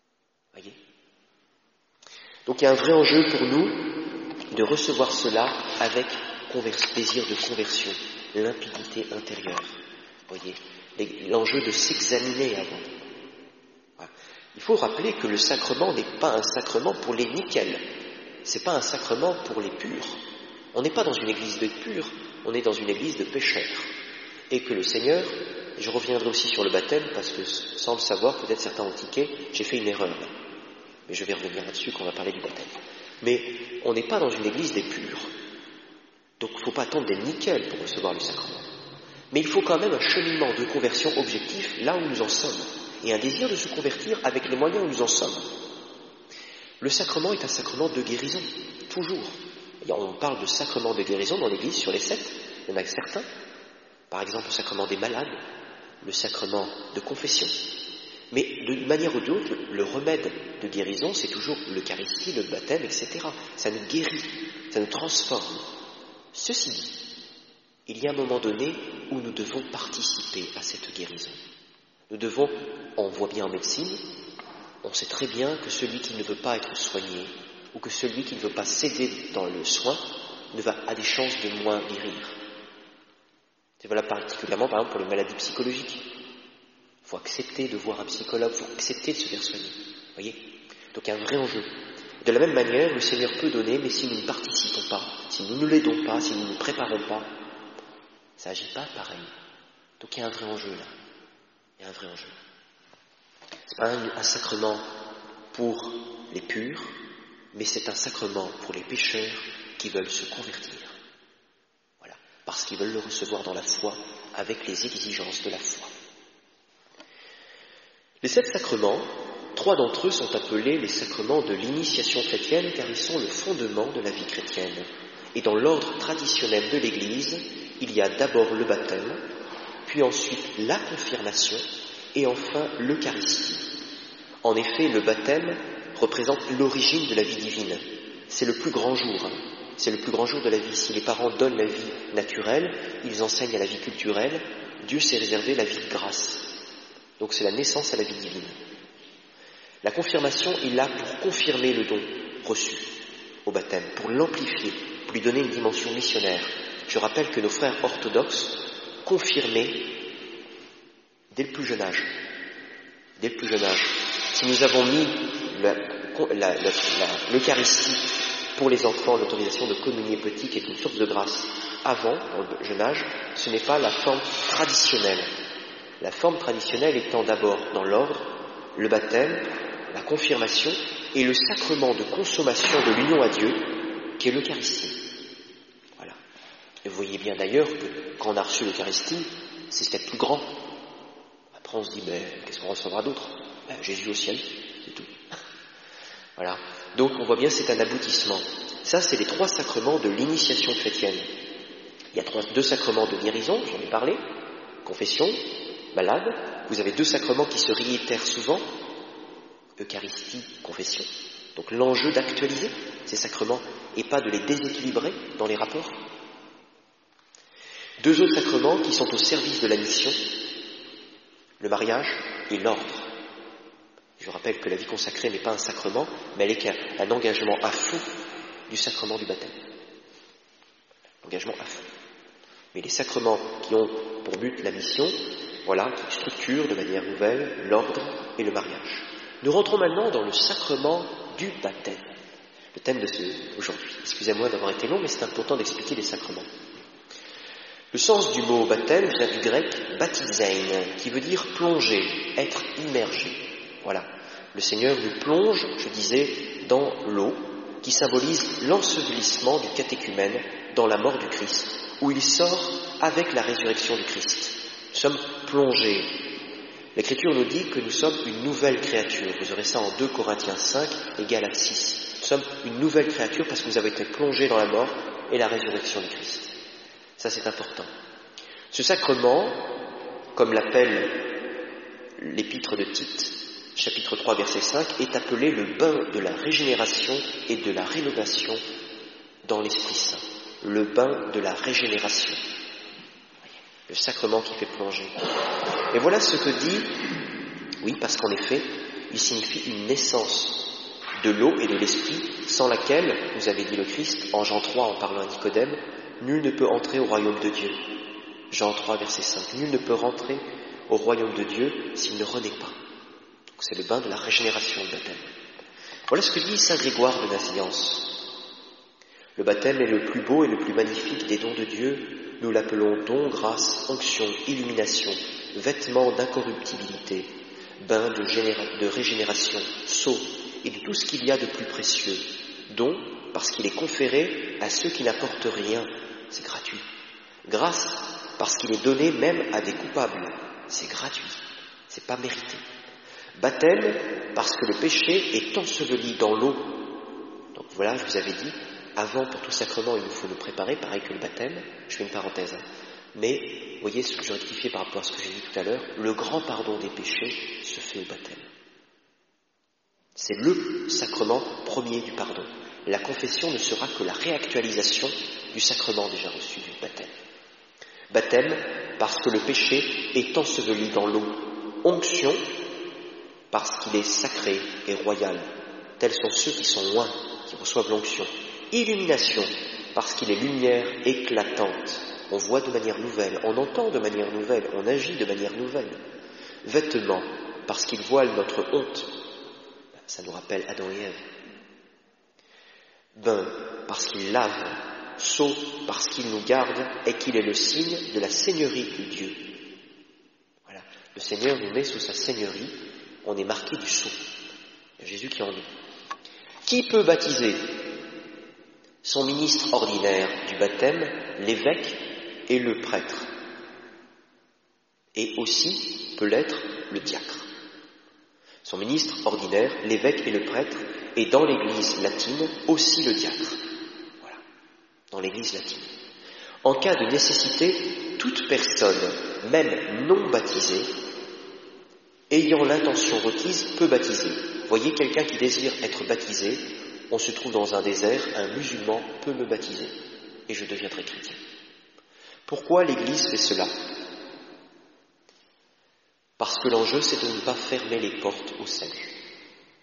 Donc il y a un vrai enjeu pour nous de recevoir cela avec converse, désir de conversion, limpidité intérieure. Voyez ? L'enjeu de s'examiner avant. Voilà. Il faut rappeler que le sacrement n'est pas un sacrement pour les nickels. C'est pas un sacrement pour les purs. On n'est pas dans une église de purs, on est dans une église de pécheurs. Et que le Seigneur, je reviendrai aussi sur le baptême, parce que sans le savoir, peut-être certains ont tiqué, j'ai fait une erreur là. Mais je vais revenir là-dessus quand on va parler du baptême. Mais on n'est pas dans une église des purs. Donc il ne faut pas attendre des nickels pour recevoir le sacrement. Mais il faut quand même un cheminement de conversion objectif là où nous en sommes. Et un désir de se convertir avec les moyens où nous en sommes. Le sacrement est un sacrement de guérison, toujours. Et on parle de sacrement de guérison dans l'Église sur les sept, il y en a certains. Par exemple, le sacrement des malades, le sacrement de confession. Mais d'une manière ou d'autre, le remède de guérison, c'est toujours l'Eucharistie, le baptême, et cetera. Ça nous guérit, ça nous transforme. Ceci dit, il y a un moment donné où nous devons participer à cette guérison. Nous devons, on voit bien en médecine, on sait très bien que celui qui ne veut pas être soigné, ou que celui qui ne veut pas céder dans le soin, ne va, a des chances de moins guérir. C'est voilà particulièrement par exemple pour les maladies psychologiques. Il faut accepter de voir un psychologue, il faut accepter de se faire soigner. Vous voyez ? Donc il y a un vrai enjeu. De la même manière, le Seigneur peut donner, mais si nous ne participons pas, si nous ne l'aidons pas, si nous ne nous préparons pas, ça n'agit pas pareil. Donc il y a un vrai enjeu là. Il y a un vrai enjeu. Ce n'est pas un, un sacrement pour les purs, mais c'est un sacrement pour les pécheurs qui veulent se convertir. Voilà, parce qu'ils veulent le recevoir dans la foi, avec les exigences de la foi. Les sept sacrements, trois d'entre eux sont appelés les sacrements de l'initiation chrétienne, car ils sont le fondement de la vie chrétienne. Et dans l'ordre traditionnel de l'Église, il y a d'abord le baptême, puis ensuite la confirmation, et enfin l'Eucharistie. En effet, le baptême représente l'origine de la vie divine. C'est le plus grand jour, hein. C'est le plus grand jour de la vie. Si les parents donnent la vie naturelle, ils enseignent à la vie culturelle, Dieu s'est réservé la vie de grâce. Donc c'est la naissance à la vie divine. La confirmation est là pour confirmer le don reçu au baptême, pour l'amplifier, pour lui donner une dimension missionnaire. Je rappelle que nos frères orthodoxes confirmaient dès le plus jeune âge. Dès le plus jeune âge. Si nous avons mis la, la, la, la, l'Eucharistie pour les enfants, l'autorisation de communier petit, qui est une source de grâce, avant, dans le jeune âge, ce n'est pas la forme traditionnelle. La forme traditionnelle étant d'abord dans l'ordre, le baptême, la confirmation et le sacrement de consommation de l'union à Dieu, qui est l'Eucharistie. Voilà. Et vous voyez bien d'ailleurs que quand on a reçu l'Eucharistie, c'est ce qu'il y a de plus grand. Après on se dit, mais qu'est-ce qu'on recevra d'autre? Ben, Jésus au ciel, c'est tout. Voilà. Donc on voit bien c'est un aboutissement. Ça, c'est les trois sacrements de l'initiation chrétienne. Il y a trois, deux sacrements de guérison, j'en ai parlé, confession, malade. Vous avez deux sacrements qui se réitèrent souvent, Eucharistie, confession. Donc l'enjeu d'actualiser ces sacrements et pas de les déséquilibrer dans les rapports. Deux autres sacrements qui sont au service de la mission, le mariage et l'ordre. Je rappelle que la vie consacrée n'est pas un sacrement, mais elle est qu'un engagement à fond du sacrement du baptême. Engagement à fond. Mais les sacrements qui ont pour but la mission, voilà, qui structurent de manière nouvelle l'ordre et le mariage. Nous rentrons maintenant dans le sacrement du baptême. Le thème de ce, aujourd'hui. Excusez-moi d'avoir été long, mais c'est important d'expliquer les sacrements. Le sens du mot baptême vient du grec baptizein, qui veut dire plonger, être immergé. Voilà. Le Seigneur nous plonge, je disais, dans l'eau, qui symbolise l'ensevelissement du catéchumène dans la mort du Christ, où il sort avec la résurrection du Christ. Nous sommes plongés. L'Écriture nous dit que nous sommes une nouvelle créature. Vous aurez ça en deux Corinthiens cinq et Galates six. Nous sommes une nouvelle créature parce que vous avez été plongés dans la mort et la résurrection du Christ. Ça, c'est important. Ce sacrement, comme l'appelle l'épître de Tite, chapitre trois, verset cinq, est appelé le bain de la régénération et de la rénovation dans l'Esprit Saint. Le bain de la régénération. Le sacrement qui fait plonger. Et voilà ce que dit, oui, parce qu'en effet, il signifie une naissance de l'eau et de l'esprit, sans laquelle, vous avez dit le Christ, en Jean trois, en parlant à Nicodème, nul ne peut entrer au royaume de Dieu. Jean trois, verset cinq. Nul ne peut rentrer au royaume de Dieu s'il ne renaît pas. Donc c'est le bain de la régénération, le baptême. Voilà ce que dit saint Grégoire de Naziance. Le baptême est le plus beau et le plus magnifique des dons de Dieu. Nous l'appelons don, grâce, onction, illumination, vêtement d'incorruptibilité, bain de, généra- de régénération, sceau et de tout ce qu'il y a de plus précieux. Don, parce qu'il est conféré à ceux qui n'apportent rien, c'est gratuit. Grâce, parce qu'il est donné même à des coupables, c'est gratuit, c'est pas mérité. Baptême, parce que le péché est enseveli dans l'eau. Donc voilà, je vous avais dit, avant, pour tout sacrement, il nous faut nous préparer, pareil que le baptême. Je fais une parenthèse. Hein. Mais, vous voyez ce que je rectifie par rapport à ce que j'ai dit tout à l'heure, le grand pardon des péchés se fait au baptême. C'est le sacrement premier du pardon. La confession ne sera que la réactualisation du sacrement déjà reçu du baptême. Baptême, parce que le péché est enseveli dans l'eau. Onction, parce qu'il est sacré et royal. Tels sont ceux qui sont loin, qui reçoivent l'onction. Illumination, parce qu'il est lumière éclatante. On voit de manière nouvelle, on entend de manière nouvelle, on agit de manière nouvelle. Vêtement, parce qu'il voile notre honte. Ça nous rappelle Adam et Ève. Bain, parce qu'il lave. Sceau, parce qu'il nous garde et qu'il est le signe de la seigneurie de Dieu. Voilà. Le Seigneur nous met sous sa seigneurie, on est marqué du sceau. Il y a Jésus qui en est. Qui peut baptiser ? Son ministre ordinaire du baptême, l'évêque et le prêtre. Et aussi peut l'être le diacre. Son ministre ordinaire, l'évêque et le prêtre, et dans l'église latine, aussi le diacre. Voilà, dans l'église latine. En cas de nécessité, toute personne, même non baptisée, ayant l'intention requise, peut baptiser. Voyez quelqu'un qui désire être baptisé, on se trouve dans un désert, un musulman peut me baptiser, et je deviendrai chrétien. Pourquoi l'Église fait cela ? Parce que l'enjeu, c'est de ne pas fermer les portes aux saluts.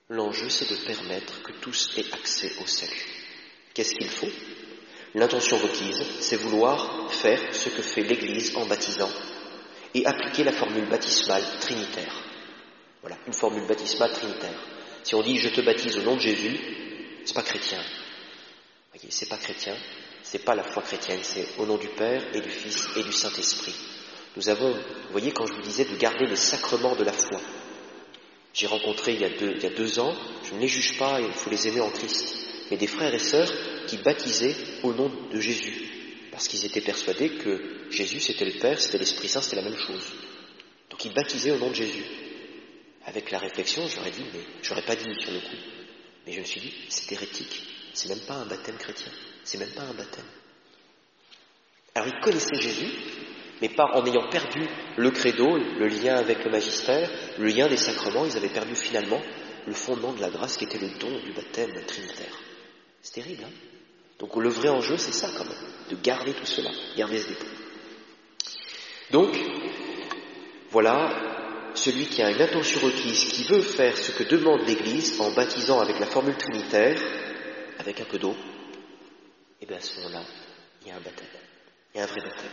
L'enjeu, c'est de permettre que tous aient accès au salut. Qu'est-ce qu'il faut? L'intention requise, c'est vouloir faire ce que fait l'Église en baptisant et appliquer la formule baptismale trinitaire. Voilà, une formule baptismale trinitaire. Si on dit « je te baptise au nom de Jésus », c'est pas chrétien. Vous voyez, c'est pas chrétien, c'est pas la foi chrétienne, c'est au nom du Père et du Fils et du Saint-Esprit. Nous avons, vous voyez, quand je vous disais de garder les sacrements de la foi, j'ai rencontré il y a deux, il y a deux ans, je ne les juge pas, il faut les aimer en Christ, mais des frères et sœurs qui baptisaient au nom de Jésus, parce qu'ils étaient persuadés que Jésus c'était le Père, c'était l'Esprit Saint, c'était la même chose. Donc ils baptisaient au nom de Jésus. Avec la réflexion, j'aurais dit, mais j'aurais pas dit sur le coup, mais je me suis dit, c'est hérétique, c'est même pas un baptême chrétien, c'est même pas un baptême. Alors ils connaissaient Jésus, mais pas en ayant perdu le credo, le lien avec le magistère, le lien des sacrements, ils avaient perdu finalement le fondement de la grâce qui était le don du baptême trinitaire. C'est terrible, hein? Donc le vrai enjeu, c'est ça quand même, de garder tout cela, garder ce dépôt. Donc, voilà, celui qui a une intention requise, qui veut faire ce que demande l'Église en baptisant avec la formule trinitaire, avec un peu d'eau, et bien à ce moment-là, il y a un baptême, il y a un vrai baptême.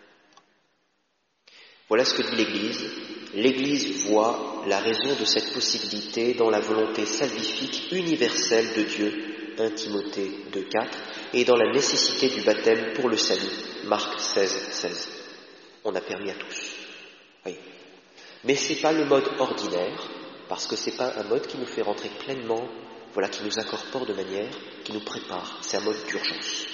Voilà ce que dit l'Église. L'Église voit la raison de cette possibilité dans la volonté salvifique universelle de Dieu, un Timothée deux quatre, et dans la nécessité du baptême pour le salut, Marc seize seize. On a permis à tous. Oui. Mais ce n'est pas le mode ordinaire, parce que ce n'est pas un mode qui nous fait rentrer pleinement, voilà, qui nous incorpore de manière, qui nous prépare. C'est un mode d'urgence.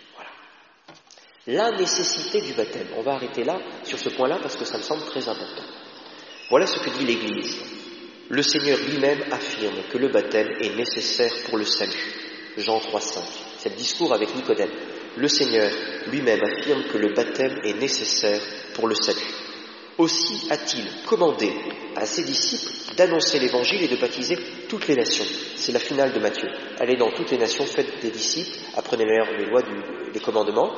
La nécessité du baptême. On va arrêter là, sur ce point-là, parce que ça me semble très important. Voilà ce que dit l'Église. Le Seigneur lui-même affirme que le baptême est nécessaire pour le salut. Jean trois cinq. C'est le discours avec Nicodème. Le Seigneur lui-même affirme que le baptême est nécessaire pour le salut. Aussi a-t-il commandé à ses disciples d'annoncer l'Évangile et de baptiser toutes les nations. C'est la finale de Matthieu. Allez dans toutes les nations, faites des disciples, apprenez-leur les lois, du, les commandements,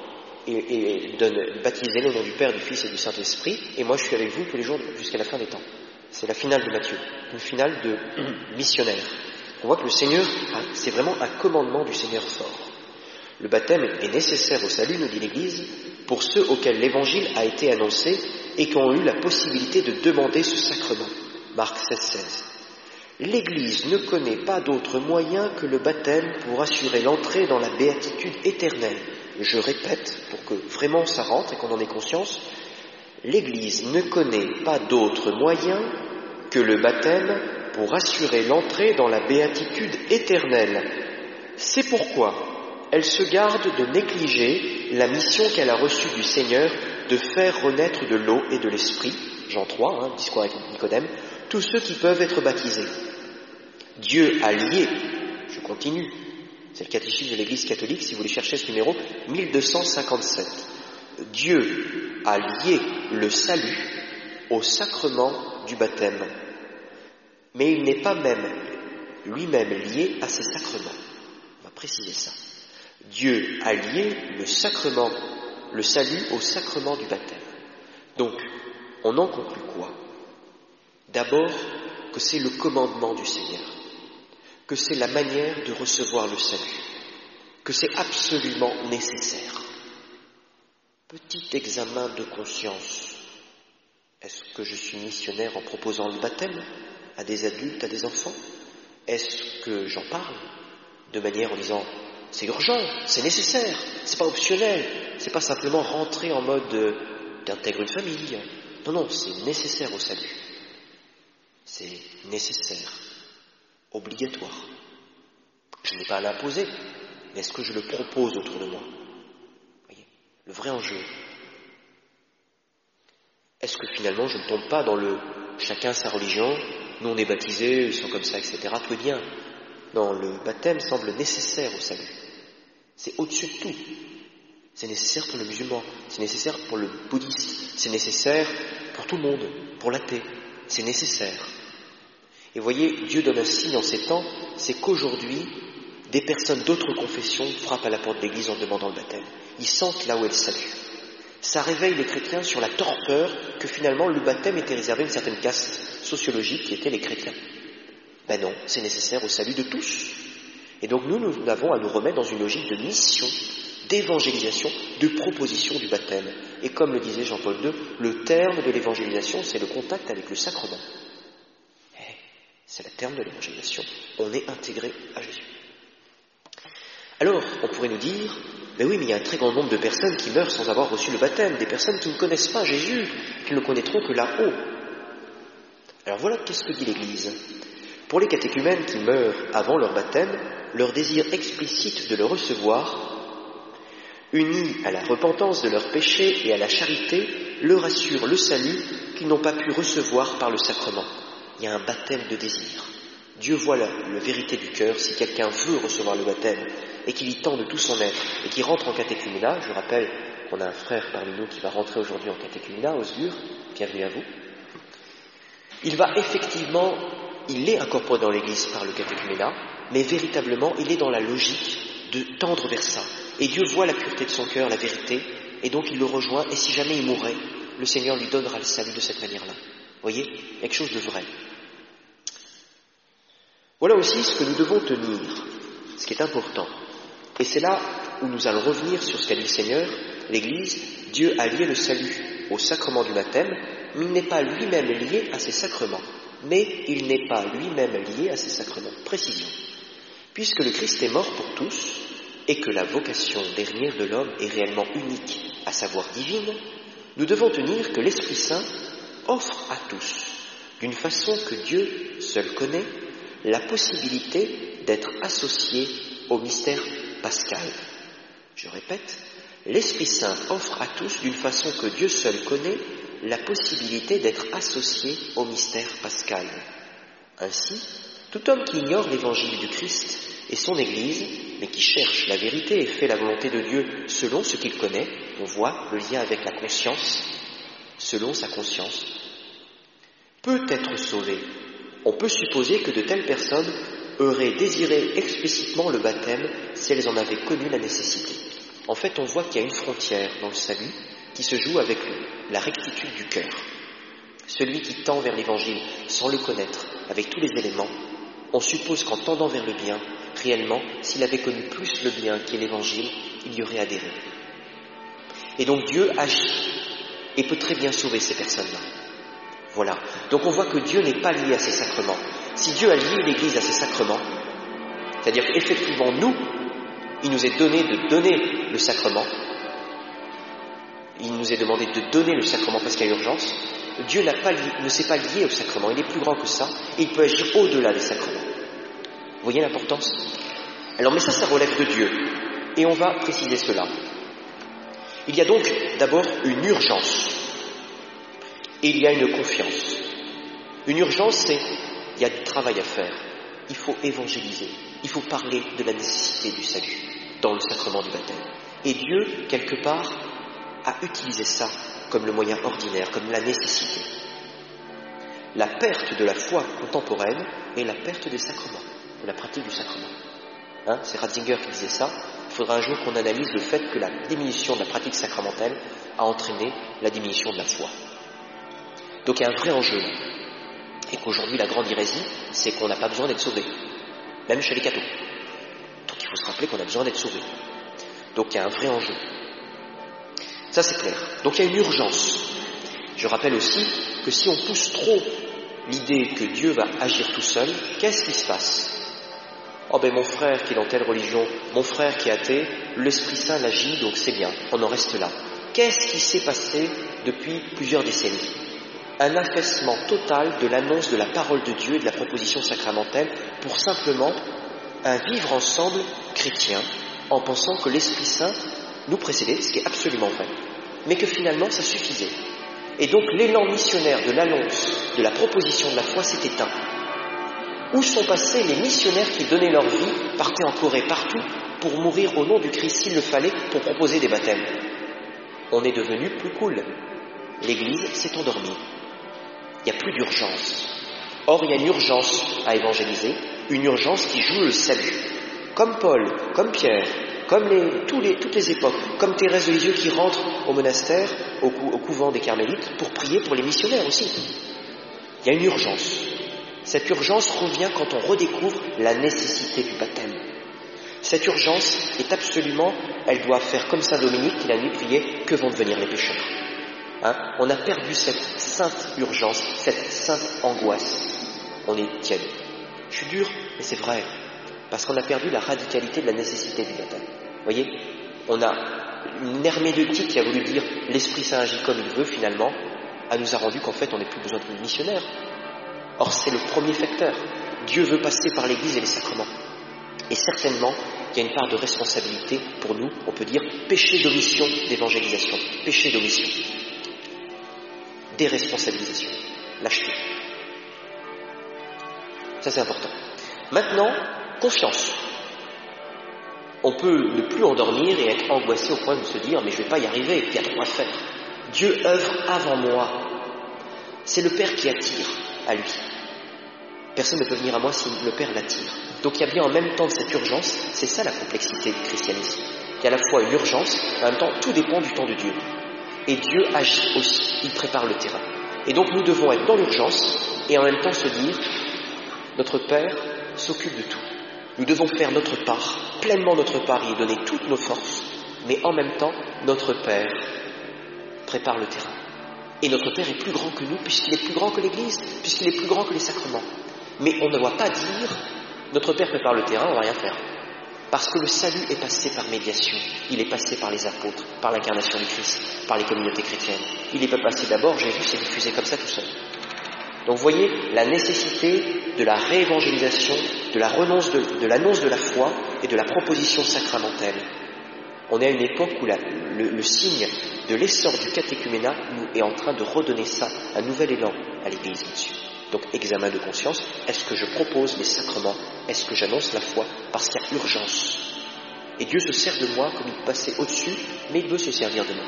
et, et donne, baptisez-les au nom du Père, du Fils et du Saint-Esprit, et moi je suis avec vous tous les jours jusqu'à la fin des temps. C'est la finale de Matthieu, une finale de missionnaire. On voit que le Seigneur, c'est vraiment un commandement du Seigneur fort. Le baptême est nécessaire au salut, nous dit l'Église, pour ceux auxquels l'Évangile a été annoncé et qui ont eu la possibilité de demander ce sacrement. Marc seize seize. L'Église ne connaît pas d'autre moyen que le baptême pour assurer l'entrée dans la béatitude éternelle. Je répète, pour que vraiment ça rentre et qu'on en ait conscience, l'Église ne connaît pas d'autre moyen que le baptême pour assurer l'entrée dans la béatitude éternelle. C'est pourquoi elle se garde de négliger la mission qu'elle a reçue du Seigneur de faire renaître de l'eau et de l'esprit, Jean trois, hein, discours avec Nicodème, tous ceux qui peuvent être baptisés. Dieu a lié, je continue, c'est le catéchisme de l'Église catholique, si vous voulez chercher ce numéro, mille deux cent cinquante-sept. Dieu a lié le salut au sacrement du baptême, mais il n'est pas même lui-même lié à ces sacrements. On va préciser ça. Dieu a lié le sacrement, le salut au sacrement du baptême. Donc, on en conclut quoi? D'abord, que c'est le commandement du Seigneur, que c'est la manière de recevoir le salut, que c'est absolument nécessaire. Petit examen de conscience. Est-ce que je suis missionnaire en proposant le baptême à des adultes, à des enfants? Est-ce que j'en parle de manière en disant c'est urgent, c'est nécessaire, c'est pas optionnel, c'est pas simplement rentrer en mode euh, d'intègre une famille. Non, non, c'est nécessaire au salut. C'est nécessaire, obligatoire. Je n'ai pas à l'imposer, mais est-ce que je le propose autour de moi? Vous voyez, le vrai enjeu. Est-ce que finalement je ne tombe pas dans le chacun sa religion, nous on est baptisés, ils sont comme ça, et cetera. Tout est bien. Non, le baptême semble nécessaire au salut. C'est au-dessus de tout. C'est nécessaire pour le musulman, c'est nécessaire pour le bouddhiste, c'est nécessaire pour tout le monde, pour l'athée. C'est nécessaire. Et vous voyez, Dieu donne un signe en ces temps, c'est qu'aujourd'hui, des personnes d'autres confessions frappent à la porte de l'Église en demandant le baptême. Ils sentent là où est le salut. Ça réveille les chrétiens sur la torpeur que finalement le baptême était réservé à une certaine caste sociologique qui était les chrétiens. Ben non, c'est nécessaire au salut de tous. Et donc nous, nous avons à nous remettre dans une logique de mission, d'évangélisation, de proposition du baptême. Et comme le disait Jean-Paul deux, le terme de l'évangélisation, c'est le contact avec le sacrement. Et c'est le terme de l'évangélisation. On est intégré à Jésus. Alors, on pourrait nous dire, mais oui, mais il y a un très grand nombre de personnes qui meurent sans avoir reçu le baptême, des personnes qui ne connaissent pas Jésus, qui ne le connaîtront que là-haut. Alors voilà, qu'est-ce que dit l'Église ? Pour les catéchumènes qui meurent avant leur baptême, leur désir explicite de le recevoir, uni à la repentance de leurs péchés et à la charité, leur assure le salut qu'ils n'ont pas pu recevoir par le sacrement. Il y a un baptême de désir. Dieu voit la, la vérité du cœur. Si quelqu'un veut recevoir le baptême et qu'il y tend de tout son être et qu'il rentre en catéchuménat, je rappelle qu'on a un frère parmi nous qui va rentrer aujourd'hui en catéchuménat, Osgur, bienvenue à vous, il va effectivement, il est incorporé dans l'Église par le catéchuménat, mais véritablement il est dans la logique de tendre vers ça. Et Dieu voit la pureté de son cœur, la vérité, et donc il le rejoint, et si jamais il mourait, le Seigneur lui donnera le salut de cette manière-là. Vous voyez, quelque chose de vrai. Voilà aussi ce que nous devons tenir, ce qui est important. Et c'est là où nous allons revenir sur ce qu'a dit le Seigneur. L'Église, Dieu a lié le salut au sacrement du baptême, mais il n'est pas lui-même lié à ces sacrements. Mais il n'est pas lui-même lié à ces sacrements. Précision. Puisque le Christ est mort pour tous, et que la vocation dernière de l'homme est réellement unique, à savoir divine, nous devons tenir que l'Esprit Saint offre à tous, d'une façon que Dieu seul connaît, la possibilité d'être associé au mystère pascal. Je répète, l'Esprit Saint offre à tous, d'une façon que Dieu seul connaît, la possibilité d'être associé au mystère pascal. Ainsi, tout homme qui ignore l'évangile du Christ et son Église, mais qui cherche la vérité et fait la volonté de Dieu selon ce qu'il connaît, on voit le lien avec la conscience, selon sa conscience, peut être sauvé. On peut supposer que de telles personnes auraient désiré explicitement le baptême si elles en avaient connu la nécessité. En fait, on voit qu'il y a une frontière dans le salut qui se joue avec la rectitude du cœur. Celui qui tend vers l'évangile sans le connaître, avec tous les éléments, on suppose qu'en tendant vers le bien, réellement, s'il avait connu plus le bien qu'est l'évangile, il y aurait adhéré. Et donc Dieu agit et peut très bien sauver ces personnes-là. Voilà. Donc on voit que Dieu n'est pas lié à ces sacrements. Si Dieu a lié l'Église à ces sacrements, c'est-à-dire qu'effectivement nous, il nous est donné de donner le sacrement, il nous est demandé de donner le sacrement parce qu'il y a urgence, Dieu n'a pas lié, ne s'est pas lié au sacrement, il est plus grand que ça, et il peut agir au-delà des sacrements. Vous voyez l'importance ? Alors, mais ça, ça relève de Dieu, et on va préciser cela. Il y a donc d'abord une urgence, et il y a une confiance. Une urgence, c'est, il y a du travail à faire, il faut évangéliser, il faut parler de la nécessité du salut dans le sacrement du baptême. Et Dieu, quelque part, a utilisé ça comme le moyen ordinaire, comme la nécessité. La perte de la foi contemporaine est la perte des sacrements, de la pratique du sacrement. Hein, c'est Ratzinger qui disait ça. Il faudra un jour qu'on analyse le fait que la diminution de la pratique sacramentelle a entraîné la diminution de la foi. Donc il y a un vrai enjeu. Et qu'aujourd'hui, la grande hérésie, c'est qu'on n'a pas besoin d'être sauvé, même chez les cathos. Donc il faut se rappeler qu'on a besoin d'être sauvé. Donc il y a un vrai enjeu. Ça, c'est clair. Donc, il y a une urgence. Je rappelle aussi que si on pousse trop l'idée que Dieu va agir tout seul, qu'est-ce qui se passe ? Oh ben, mon frère qui est dans telle religion, mon frère qui est athée, l'Esprit Saint l'agit, donc c'est bien, on en reste là. Qu'est-ce qui s'est passé depuis plusieurs décennies ? Un affaissement total de l'annonce de la parole de Dieu et de la proposition sacramentelle pour simplement un vivre ensemble chrétien en pensant que l'Esprit Saint nous précédait, ce qui est absolument vrai, mais que finalement ça suffisait. Et donc l'élan missionnaire de l'annonce, de la proposition de la foi s'est éteint. Où sont passés les missionnaires qui donnaient leur vie, partaient en Corée, partout, pour mourir au nom du Christ s'il le fallait, pour proposer des baptêmes ? On est devenu plus cool. L'Église s'est endormie. Il n'y a plus d'urgence. Or, il y a une urgence à évangéliser, une urgence qui joue le salut. Comme Paul, comme Pierre, comme les, tous les, toutes les époques, comme Thérèse de Lisieux qui rentre au monastère, au, cou, au couvent des Carmélites, pour prier pour les missionnaires aussi. Il y a une urgence. Cette urgence revient quand on redécouvre la nécessité du baptême. Cette urgence est absolument, elle doit faire comme Saint Dominique qui la nuit priait, que vont devenir les pécheurs. Hein? On a perdu cette sainte urgence, cette sainte angoisse. On est tiède. Je suis dur, mais c'est vrai, parce qu'on a perdu la radicalité de la nécessité du baptême. Vous voyez, on a une herméneutique qui a voulu dire l'Esprit Saint agit comme il veut, finalement, elle nous a rendu qu'en fait on n'a plus besoin de missionnaires. Or c'est le premier facteur. Dieu veut passer par l'Église et les sacrements. Et certainement, il y a une part de responsabilité pour nous, on peut dire péché d'omission d'évangélisation, péché d'omission, déresponsabilisation, lâcheté. Ça c'est important. Maintenant, confiance. On peut ne plus endormir et être angoissé au point de se dire « mais je ne vais pas y arriver, il y a trop à faire ». Dieu œuvre avant moi. C'est le Père qui attire à lui. Personne ne peut venir à moi si le Père l'attire. Donc il y a bien en même temps cette urgence, c'est ça la complexité du christianisme. Il y a à la fois une urgence, en même temps tout dépend du temps de Dieu. Et Dieu agit aussi, il prépare le terrain. Et donc nous devons être dans l'urgence et en même temps se dire « notre Père s'occupe de tout ». Nous devons faire notre part, pleinement notre part, y donner toutes nos forces, mais en même temps, notre Père prépare le terrain. Et notre Père est plus grand que nous, puisqu'il est plus grand que l'Église, puisqu'il est plus grand que les sacrements. Mais on ne doit pas dire, notre Père prépare le terrain, on ne va rien faire. Parce que le salut est passé par médiation, il est passé par les apôtres, par l'incarnation du Christ, par les communautés chrétiennes. Il n'est pas passé d'abord, Jésus s'est diffusé comme ça tout seul. Donc vous voyez la nécessité de la réévangélisation, de la renonce de, de l'annonce de la foi et de la proposition sacramentelle. On est à une époque où la, le, le signe de l'essor du catéchuménat nous est en train de redonner ça, un nouvel élan à l'Église là-dessus. Donc examen de conscience, est-ce que je propose les sacrements? Est-ce que j'annonce la foi? Parce qu'il y a urgence. Et Dieu se sert de moi comme il passait au-dessus, mais il veut se servir de moi.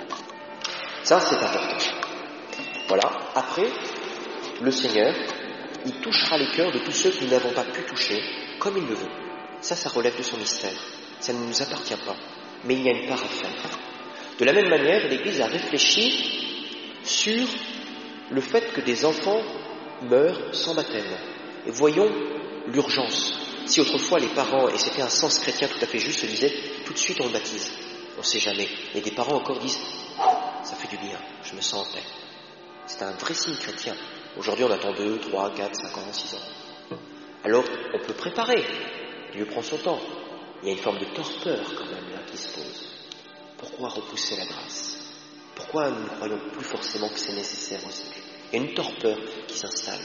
Ça c'est important. Voilà, après... le Seigneur, il touchera les cœurs de tous ceux que nous n'avons pas pu toucher, comme il le veut. Ça, ça relève de son mystère. Ça ne nous appartient pas. Mais il y a une part à faire. De la même manière, l'Église a réfléchi sur le fait que des enfants meurent sans baptême. Et voyons l'urgence. Si autrefois les parents, et c'était un sens chrétien tout à fait juste, se disaient tout de suite on le baptise. On ne sait jamais. Et des parents encore disent ça fait du bien, je me sens en paix. C'est un vrai signe chrétien. Aujourd'hui, on attend deux, trois, quatre, cinq ans, six ans. Alors, on peut préparer. Dieu prend son temps. Il y a une forme de torpeur, quand même, là, qui se pose. Pourquoi repousser la grâce? Pourquoi nous ne croyons plus forcément que c'est nécessaire aussi? Il y a une torpeur qui s'installe.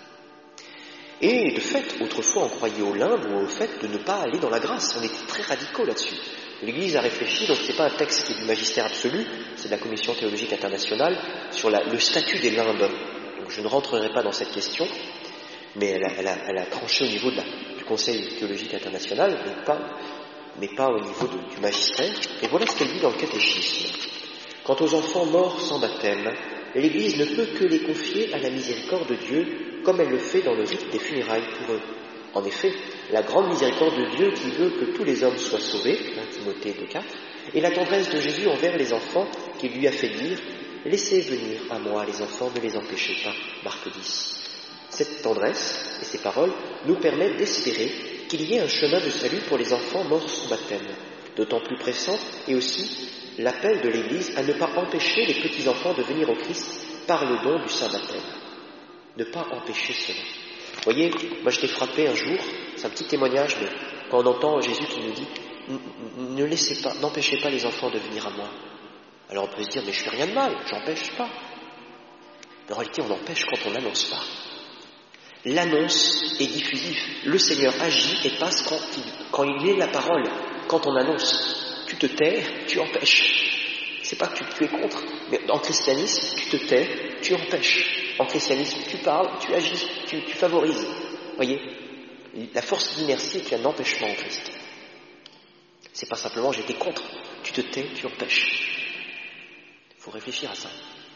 Et, de fait, autrefois, on croyait au limbe ou au fait de ne pas aller dans la grâce. On était très radicaux là-dessus. L'Église a réfléchi, donc ce n'est pas un texte qui est du magistère absolu, c'est de la Commission théologique internationale, sur la, le statut des limbes. Donc je ne rentrerai pas dans cette question, mais elle a, elle a, elle a tranché au niveau de la, du Conseil théologique international, mais pas, mais pas au niveau de, du magistère. Et voilà ce qu'elle dit dans le catéchisme. Quant aux enfants morts sans baptême, l'Église ne peut que les confier à la miséricorde de Dieu, comme elle le fait dans le rite des funérailles pour eux. En effet, la grande miséricorde de Dieu qui veut que tous les hommes soient sauvés, un Timothée deux quatre, et la tendresse de Jésus envers les enfants qui lui a fait dire « Laissez venir à moi les enfants, ne les empêchez pas » Marc dix. Cette tendresse et ces paroles nous permettent d'espérer qu'il y ait un chemin de salut pour les enfants morts sans baptême, d'autant plus pressant et aussi l'appel de l'Église à ne pas empêcher les petits-enfants de venir au Christ par le don du saint baptême. Ne pas empêcher cela. Vous voyez, moi j'étais frappé un jour, c'est un petit témoignage, mais quand on entend Jésus qui nous dit « Ne laissez pas, n'empêchez pas les enfants de venir à moi ». Alors on peut se dire « Mais je fais rien de mal, j'empêche pas ». Mais en réalité, on empêche quand on n'annonce pas. L'annonce est diffusive. Le Seigneur agit et passe quand il, quand il est la parole. Quand on annonce, tu te tais, tu empêches. C'est pas que tu, tu es contre, mais en christianisme, tu te tais, tu empêches. En christianisme, tu parles, tu agis, tu, tu favorises. Vous voyez, la force d'inertie est un empêchement en Christ. C'est pas simplement j'étais contre, tu te tais, tu empêches. Il faut réfléchir à ça.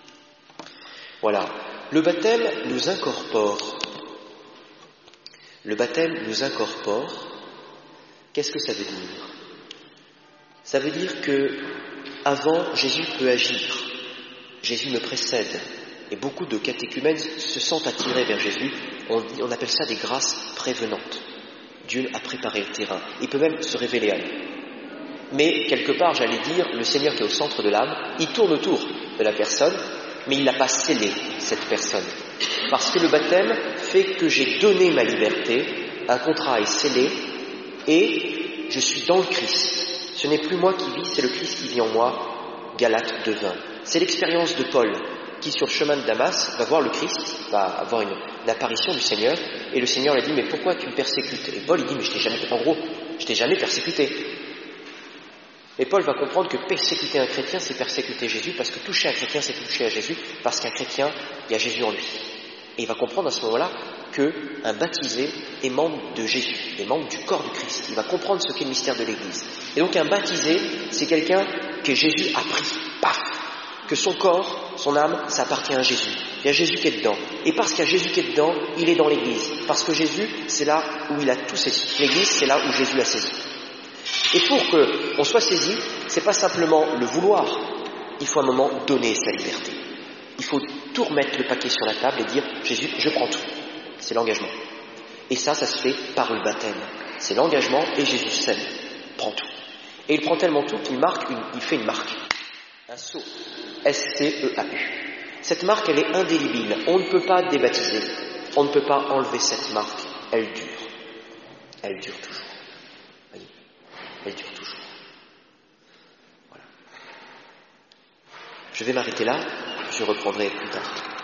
Voilà. Le baptême nous incorpore. Le baptême nous incorpore. Qu'est-ce que ça veut dire? Ça veut dire que avant, Jésus peut agir. Jésus me précède. Et beaucoup de catéchumènes se sentent attirés vers Jésus On, dit, on appelle ça des grâces prévenantes. Dieu a préparé le terrain. Il peut même se révéler à nous. Mais quelque part, j'allais dire, le Seigneur qui est au centre de l'âme, il tourne autour de la personne, mais il n'a pas scellé cette personne. Parce que le baptême fait que j'ai donné ma liberté, un contrat est scellé, et je suis dans le Christ. Ce n'est plus moi qui vis, c'est le Christ qui vit en moi. Galates deux vingt. C'est l'expérience de Paul qui, sur le chemin de Damas, va voir le Christ, va avoir une, une apparition du Seigneur, et le Seigneur lui dit « Mais pourquoi tu me persécutes ?» Et Paul, il dit « Mais je t'ai jamais, en gros, je t'ai jamais persécuté. » Et Paul va comprendre que persécuter un chrétien, c'est persécuter Jésus, parce que toucher un chrétien, c'est toucher à Jésus, parce qu'un chrétien, il y a Jésus en lui. Et il va comprendre à ce moment-là qu'un baptisé est membre de Jésus, est membre du corps du Christ. Il va comprendre ce qu'est le mystère de l'Église. Et donc un baptisé, c'est quelqu'un que Jésus a pris, paf, que son corps, son âme, ça appartient à Jésus. Il y a Jésus qui est dedans. Et parce qu'il y a Jésus qui est dedans, il est dans l'Église. Parce que Jésus, c'est là où il a tout saisi. L'Église, c'est là où Jésus a saisi. Et pour qu'on soit saisi, c'est pas simplement le vouloir, il faut à un moment donner sa liberté. Il faut tout remettre le paquet sur la table et dire « Jésus, je prends tout ». C'est l'engagement. Et ça, ça se fait par le baptême. C'est l'engagement et Jésus seul prend tout. Et il prend tellement tout qu'il marque une, il fait une marque. Un sceau. S T E A U. Cette marque, elle est indélébile. On ne peut pas débaptiser. On ne peut pas enlever cette marque. Elle dure. Elle dure toujours. Voyez, elle dure toujours. Voilà. Je vais m'arrêter là. Je reprendrai plus tard.